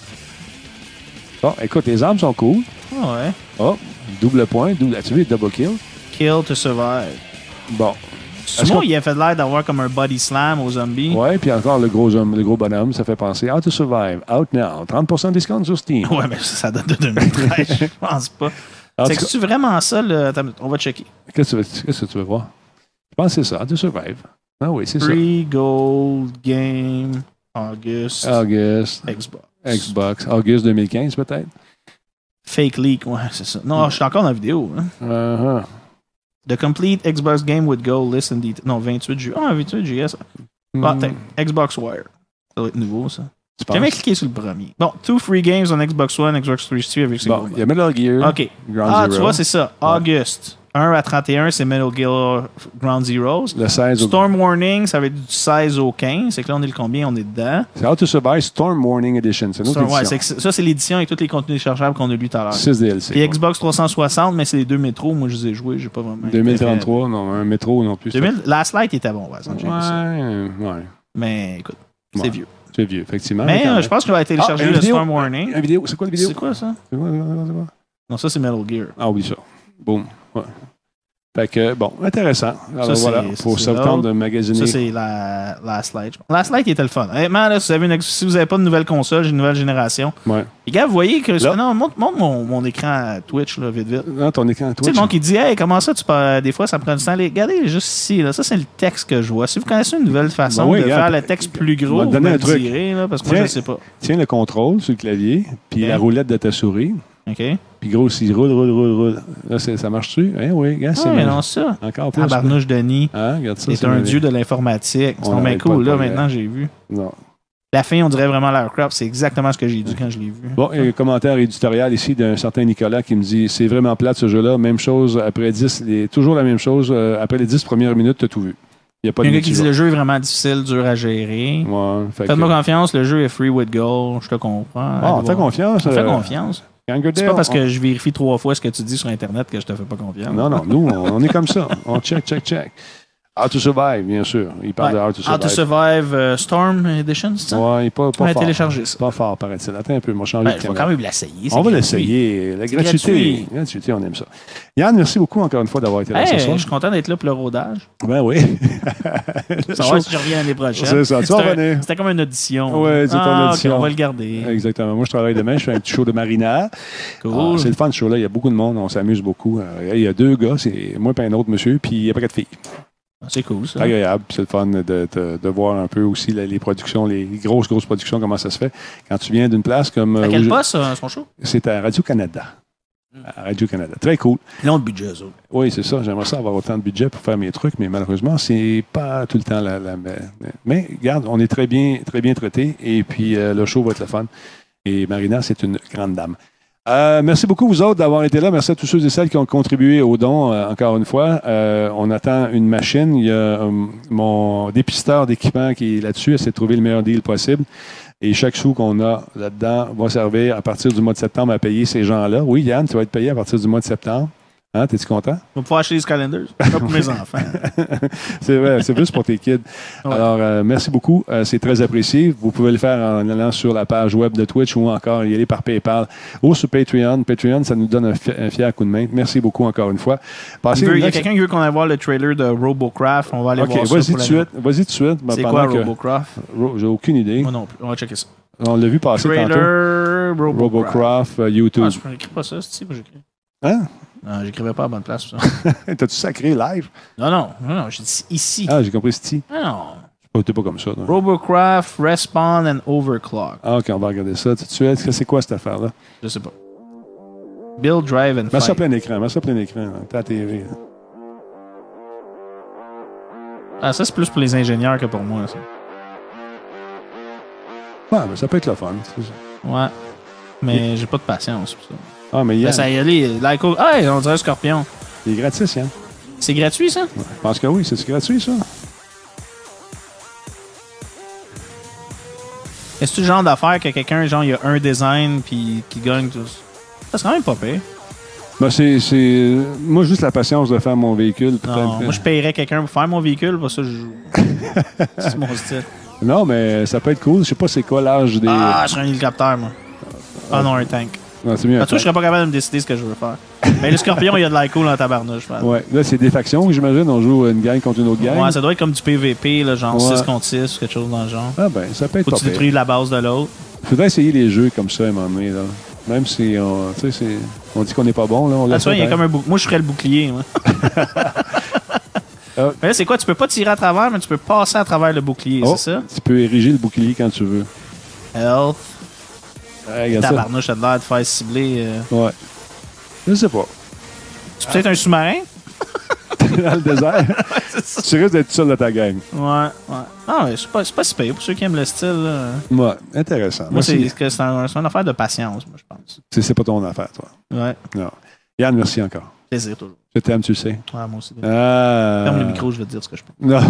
Bon, écoute, les armes sont cool. Ouais. Oh, double point. As-tu vu double kill? Kill to survive. Bon. Sinon, il a fait l'air d'avoir comme un body slam aux zombies. Ouais, puis encore le gros bonhomme, ça fait penser How to Survive, out now, 30% discount sur Steam. Ouais, mais ça date de 2013, je pense pas. C'est vraiment ça, on va checker. Qu'est-ce que tu veux voir? Je pense que c'est ça, How to Survive. Ah oui, c'est ça. Free Gold Game, August. Xbox. August 2015, peut-être? Fake leak, ouais, c'est ça. Non, je suis encore dans la vidéo. Hein. The complete Xbox game with gold list and detail. Non, 28 juillet. Ah, 28 juillet, ça. Xbox Wire. Ça doit être nouveau, ça. J'ai jamais cliqué sur le premier. Bon, 2 free games on Xbox One, Xbox 360 avec Bon, il y a Metal Gear. OK. Zero. Tu vois, c'est ça. August. 1 à 31, c'est Metal Gear Ground Zeroes. Le 16 Storm Warning, ça va être du 16 au 15. C'est que là, on est le combien? On est dedans. C'est How to Survive Storm Warning Edition. C'est notre édition. Ça, c'est l'édition avec tous les contenus téléchargeables qu'on a lu tout à l'heure. 6 DLC. Puis Xbox 360, mais c'est les 2 métros. Moi, je les ai joués. J'ai pas vraiment... 2033, non. Un métro non plus. Last Light était bon, par exemple. Ouais. Mais écoute, c'est vieux. C'est vieux, effectivement. Mais je pense que je vais télécharger le Storm Warning. Une vidéo. C'est quoi la vidéo? C'est quoi ça? Non, ça, c'est Metal Gear. Ah oui, ça. Boum. Ouais. Fait que, bon, intéressant. Alors ça, voilà, pour ça le temps de magasiner. Ça, c'est la Last Light. Last Light était le fun. Honnêtement, là, si vous n'avez pas de nouvelle console, j'ai une nouvelle génération. Ouais. Les gars, vous voyez que... Là, non, montre mon écran à Twitch, là, vite. Non, ton écran à Twitch. Tu sais, le monde qui dit, hey, comment ça, des fois, ça prend du temps. Regardez juste ici, là. Ça, c'est le texte que je vois. Si vous connaissez une nouvelle façon de faire le texte plus gros, vous me le direz, là, parce que moi, je ne sais pas. Tiens le contrôle sur le clavier, puis la roulette de ta souris. OK. Puis gros, s'il roule. Là, ça marche-tu? Hein, oui, regarde, c'est non, ça. Encore plus. Barnouche Denis. Regarde ça. C'est un dieu de l'informatique. C'est bien cool, là, maintenant, j'ai vu. Non. La fin, on dirait vraiment l'aircraft. C'est exactement ce que j'ai dit quand je l'ai vu. Bon, il y a un commentaire éditorial ici d'un certain Nicolas qui me dit « C'est vraiment plate ce jeu-là. Même chose après 10, toujours la même chose. Après les 10 premières minutes, tu as tout vu. » Il y a pas de gars qui dit « Le jeu est vraiment difficile, dur à gérer. Ouais, ». Faites-moi confiance, le jeu est free with gold. Je te comprends. Fais confiance. Fais confiance. C'est pas parce que je vérifie 3 fois ce que tu dis sur Internet que je te fais pas confiance. Non, nous, on est comme ça. On check. How to Survive, bien sûr. Il parle de How to Survive. How to Survive Storm Edition, c'est ça? Ouais, il n'est pas fort. Télécharger ça. Pas fort, paraît-il. Attends un peu, on va changer de caméra. Il faut quand même l'essayer. On va l'essayer. La gratuité. La gratuité, on aime ça. Yann, merci beaucoup encore une fois d'avoir été là ce soir. Je suis content d'être là pour le rodage. Ben oui. Ça va si je reviens l'année prochaine. C'est ça, tu vas revenir. C'était comme une audition. Oui, c'est ton audition. On va le garder. Exactement. Moi, je travaille demain. Je fais un petit show de marinade. Cool. C'est le fun, ce show-là. Il y a beaucoup de monde. On s'amuse beaucoup. Il y a 2 gars, c'est moi et un autre monsieur, puis il y a pas 4 filles. C'est cool, ça. C'est agréable. C'est le fun de voir un peu aussi les productions, les grosses productions, comment ça se fait. Quand tu viens d'une place comme... À quel poste, son show? C'est à Radio-Canada. à Radio-Canada. Très cool. Ils ont de budget, eux autres. Oui, c'est ça. J'aimerais ça avoir autant de budget pour faire mes trucs, mais malheureusement, c'est pas tout le temps mais regarde, on est très bien traités et puis le show va être le fun. Et Marina, c'est une grande dame. Merci beaucoup, vous autres, d'avoir été là. Merci à tous ceux et celles qui ont contribué au don, encore une fois. On attend une machine. Il y a mon dépisteur d'équipement qui est là-dessus. Essaie de trouver le meilleur deal possible. Et chaque sou qu'on a là-dedans va servir à partir du mois de septembre à payer ces gens-là. Oui, Yann, tu vas être payé à partir du mois de septembre. Hein, t'es-tu content? On va pouvoir acheter des calendars. Pas pour mes enfants. C'est vrai, c'est plus pour tes kids. Ouais. Alors, merci beaucoup. C'est très apprécié. Vous pouvez le faire en allant sur la page web de Twitch ou encore y aller par PayPal ou sur Patreon. Patreon, ça nous donne un fier coup de main. Merci beaucoup encore une fois. Il y a quelqu'un qui veut qu'on aille voir le trailer de Robocraft. On va aller voir ça. Vas-y tout de suite. C'est quoi Robocraft? J'ai aucune idée. Moi non plus. On va checker ça. On l'a vu passer trailer tantôt. Robocraft, YouTube. Je n'écris pas ça, c'est moi j'écris. Hein? Non, j'écrivais pas à la bonne place. Pour ça. T'as-tu sacré live? Non, j'ai dit ici. Ah, j'ai compris Sti. Non. T'es pas comme ça. Non? Robocraft, Respawn and Overclock. Ah, OK, on va regarder ça tout de suite. C'est quoi cette affaire-là? Je sais pas. Build, Drive and Mets Fight. ça plein écran. T'as la TV. Ah, ça, c'est plus pour les ingénieurs que pour moi, ça. Ouais, mais ça peut être le fun. Ouais. Mais j'ai pas de patience pour ça. Ah, mais Yann, Ça y aller. Hey, on dirait un scorpion. il est gratis, Yann. C'est gratuit, ça? Ouais, je pense que oui. C'est gratuit, ça? Est-ce que c'est le genre d'affaire que quelqu'un, genre, il a un design puis qui gagne tout ça? C'est quand même pas pire. Ben, c'est... Moi, juste la patience de faire mon véhicule. Non, moi, je paierais quelqu'un pour faire mon véhicule, pour ça, je joue. C'est mon style. Non, mais ça peut être cool. Je sais pas c'est quoi l'âge des... Ah, je serais un hélicoptère, moi. Ah non, un tank. Non, c'est mieux. Toi, je serais pas capable de me décider ce que je veux faire. Mais le scorpion, il y a de l'air cool dans ta tabarnouche. Ouais, là, c'est des factions, j'imagine. On joue une gang contre une autre gang. Ouais, ça doit être comme du PVP, là, genre Ouais. 6 contre 6 ou quelque chose dans le genre. Ah ben, ça peut être Faut pas que tu pire. détruis la base de l'autre. Faudrait essayer les jeux comme ça à un moment donné, là. Même si on dit qu'on n'est pas bon, là. On Ah, tu vois, il y a comme un bouclier. Moi, je ferais le bouclier. Moi. Mais là, c'est quoi? Tu peux pas tirer à travers, mais tu peux passer à travers le bouclier, c'est ça? Tu peux ériger le bouclier quand tu veux. Health. Ouais, regarde ça. Tabarnouche, ça a l'air de faire cibler. Ouais. Je sais pas. Tu peux être un sous-marin? Dans le désert. Tu risques d'être seul de ta gang. Ouais. Ah, ouais, c'est pas si pire pour ceux qui aiment le style. Là. Ouais, intéressant. Moi, c'est Merci. une affaire de patience, moi, je pense. C'est pas ton affaire, toi. Ouais. Non. Yann, merci encore. Plaisir, toujours. Je t'aime, tu le sais. Ouais, moi aussi. Ah. Ferme le micro, je vais te dire ce que je pense. Non.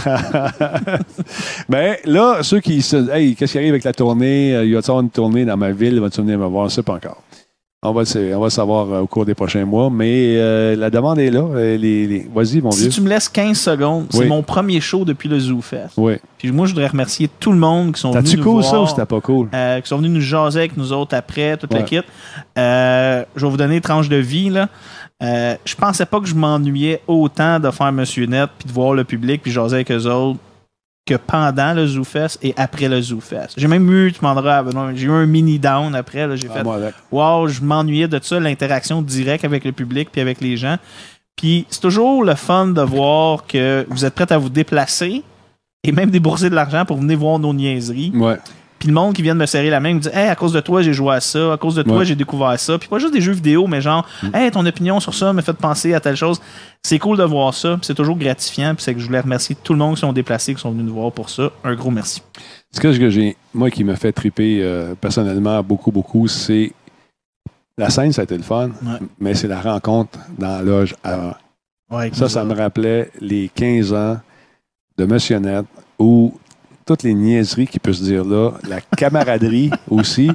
Ben là, ceux qui se. Hey, qu'est-ce qui arrive avec la tournée? Il va y avoir une tournée dans ma ville? Va-tu venir me voir? Ça, pas encore. On va le savoir au cours des prochains mois. Mais la demande est là. Vas-y, mon vieux. Si tu me laisses 15 secondes, c'est mon premier show depuis le ZooFest. Oui. Puis moi, je voudrais remercier tout le monde qui sont venus T'as-tu nous cool voir. ça ou c'était pas cool? Qui sont venus nous jaser avec nous autres après, toute la Ouais. kit. Je vais vous donner une tranche de vie, là. Je pensais pas que je m'ennuyais autant de faire Monsieur Net puis de voir le public puis jaser avec eux autres que pendant le ZooFest et après le ZooFest. J'ai même eu, tu demanderas, j'ai eu un mini down après. Là, j'ai fait, Moi avec. wow, je m'ennuyais de ça, l'interaction directe avec le public puis avec les gens. Puis c'est toujours le fun de voir que vous êtes prêts à vous déplacer et même débourser de l'argent pour venir voir nos niaiseries. Ouais. Puis le monde qui vient de me serrer la main me dit « Hey, à cause de toi, j'ai joué à ça. À cause de toi, Ouais. j'ai découvert ça. » Puis pas juste des jeux vidéo, mais genre « Hey, ton opinion sur ça me fait penser à telle chose. » C'est cool de voir ça. Puis c'est toujours gratifiant. Puis c'est que je voulais remercier tout le monde qui sont déplacés, qui sont venus nous voir pour ça. Un gros merci. Ce que j'ai, moi, qui me fait triper personnellement beaucoup, c'est la scène, ça a été le fun, mais c'est la rencontre dans la loge avant. Ouais, Ça me rappelait les 15 ans de Monsieur Net où toutes les niaiseries qu'il peut se dire là, la camaraderie aussi.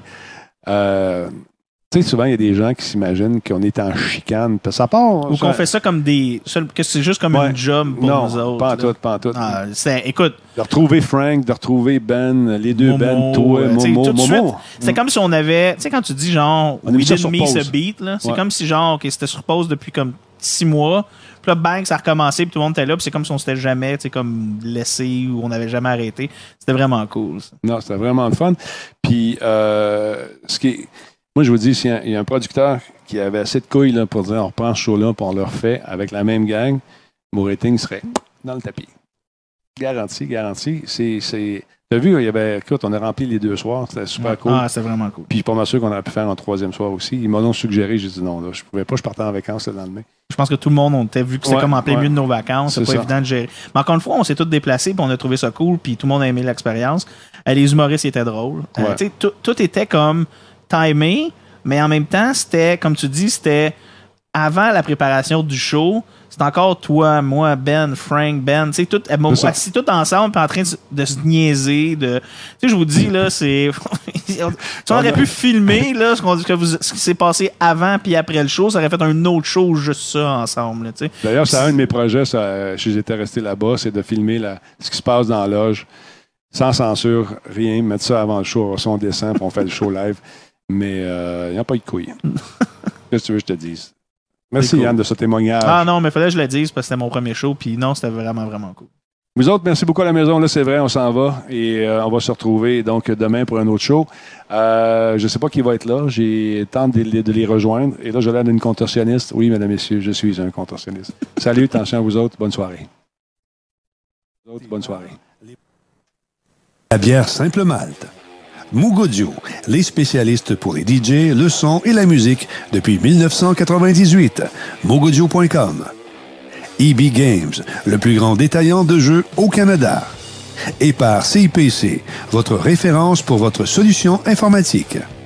Tu sais, souvent, il y a des gens qui s'imaginent qu'on est en chicane. Puis ça part. Ou qu'on fait ça comme que c'est juste comme une job pour nous autres. Pas en tout. Ah, écoute. De retrouver Frank, de retrouver Ben, les deux Momo, Ben, toi, Momo. tout de suite, Momo. c'est comme si on avait. Tu sais, quand tu dis genre, On a mis we ça didn't sur miss pause. a beat, là. C'est Ouais. comme si genre, OK, c'était sur pause depuis comme 6 mois. Puis là, bang, ça a recommencé, puis tout le monde était là. Puis c'est comme si on s'était jamais, tu sais, comme laissé ou on n'avait jamais arrêté. C'était vraiment cool, ça. Non, c'était vraiment le fun. Puis, moi, je vous dis, s'il y a un producteur qui avait assez de couilles là, pour dire on reprend ce show-là puis on le refait avec la même gang, mon rating serait dans le tapis. Garanti. Tu T'as vu, écoute, on a rempli les 2 soirs, c'était super cool. Ah, c'était vraiment cool. Puis pas mal sûr qu'on aurait pu faire un 3e soir aussi. Ils m'ont donc suggéré, j'ai dit non, là, je pouvais pas, je partais en vacances le lendemain. Je pense que tout le monde, on était vu que c'était comme en plein milieu de nos vacances, c'est pas évident de gérer. Mais encore une fois, on s'est tous déplacés, puis on a trouvé ça cool, puis tout le monde a aimé l'expérience. Les humoristes étaient drôles. Tout était comme timé, mais en même temps, c'était, comme tu dis, c'était avant la préparation du show. C'est encore toi, moi, Ben, Frank, Ben, tu sais, assis tout ensemble, puis en train de se niaiser. Tu sais, je vous dis, là, c'est. Si on aurait pu filmer, là, ce qui s'est passé avant puis après le show, ça aurait fait un autre show, juste ça, ensemble, tu sais. D'ailleurs, c'est un de mes projets, j'étais resté là-bas, c'est de filmer ce qui se passe dans la loge, sans censure, rien, mettre ça avant le show, on descend, puis on fait le show live. Mais il n'y a pas eu de couilles. Qu'est-ce que tu veux que je te dise? Merci, Yann, de ce témoignage. Ah non, mais il fallait que je le dise parce que c'était mon premier show. Puis non, c'était vraiment, vraiment cool. Vous autres, merci beaucoup à la maison. Là, c'est vrai, on s'en va. Et on va se retrouver donc demain pour un autre show. Je ne sais pas qui va être là. J'ai tenté de les rejoindre. Et là, je l'aide d'une contorsionniste. Oui, mesdames et messieurs, je suis un contorsionniste. Salut, attention à vous autres. Bonne soirée. Bonne soirée. La bière Simple Malte. Moog Audio, les spécialistes pour les DJ, le son et la musique depuis 1998. moogaudio.com. EB Games, le plus grand détaillant de jeux au Canada. Et par CIPC, votre référence pour votre solution informatique.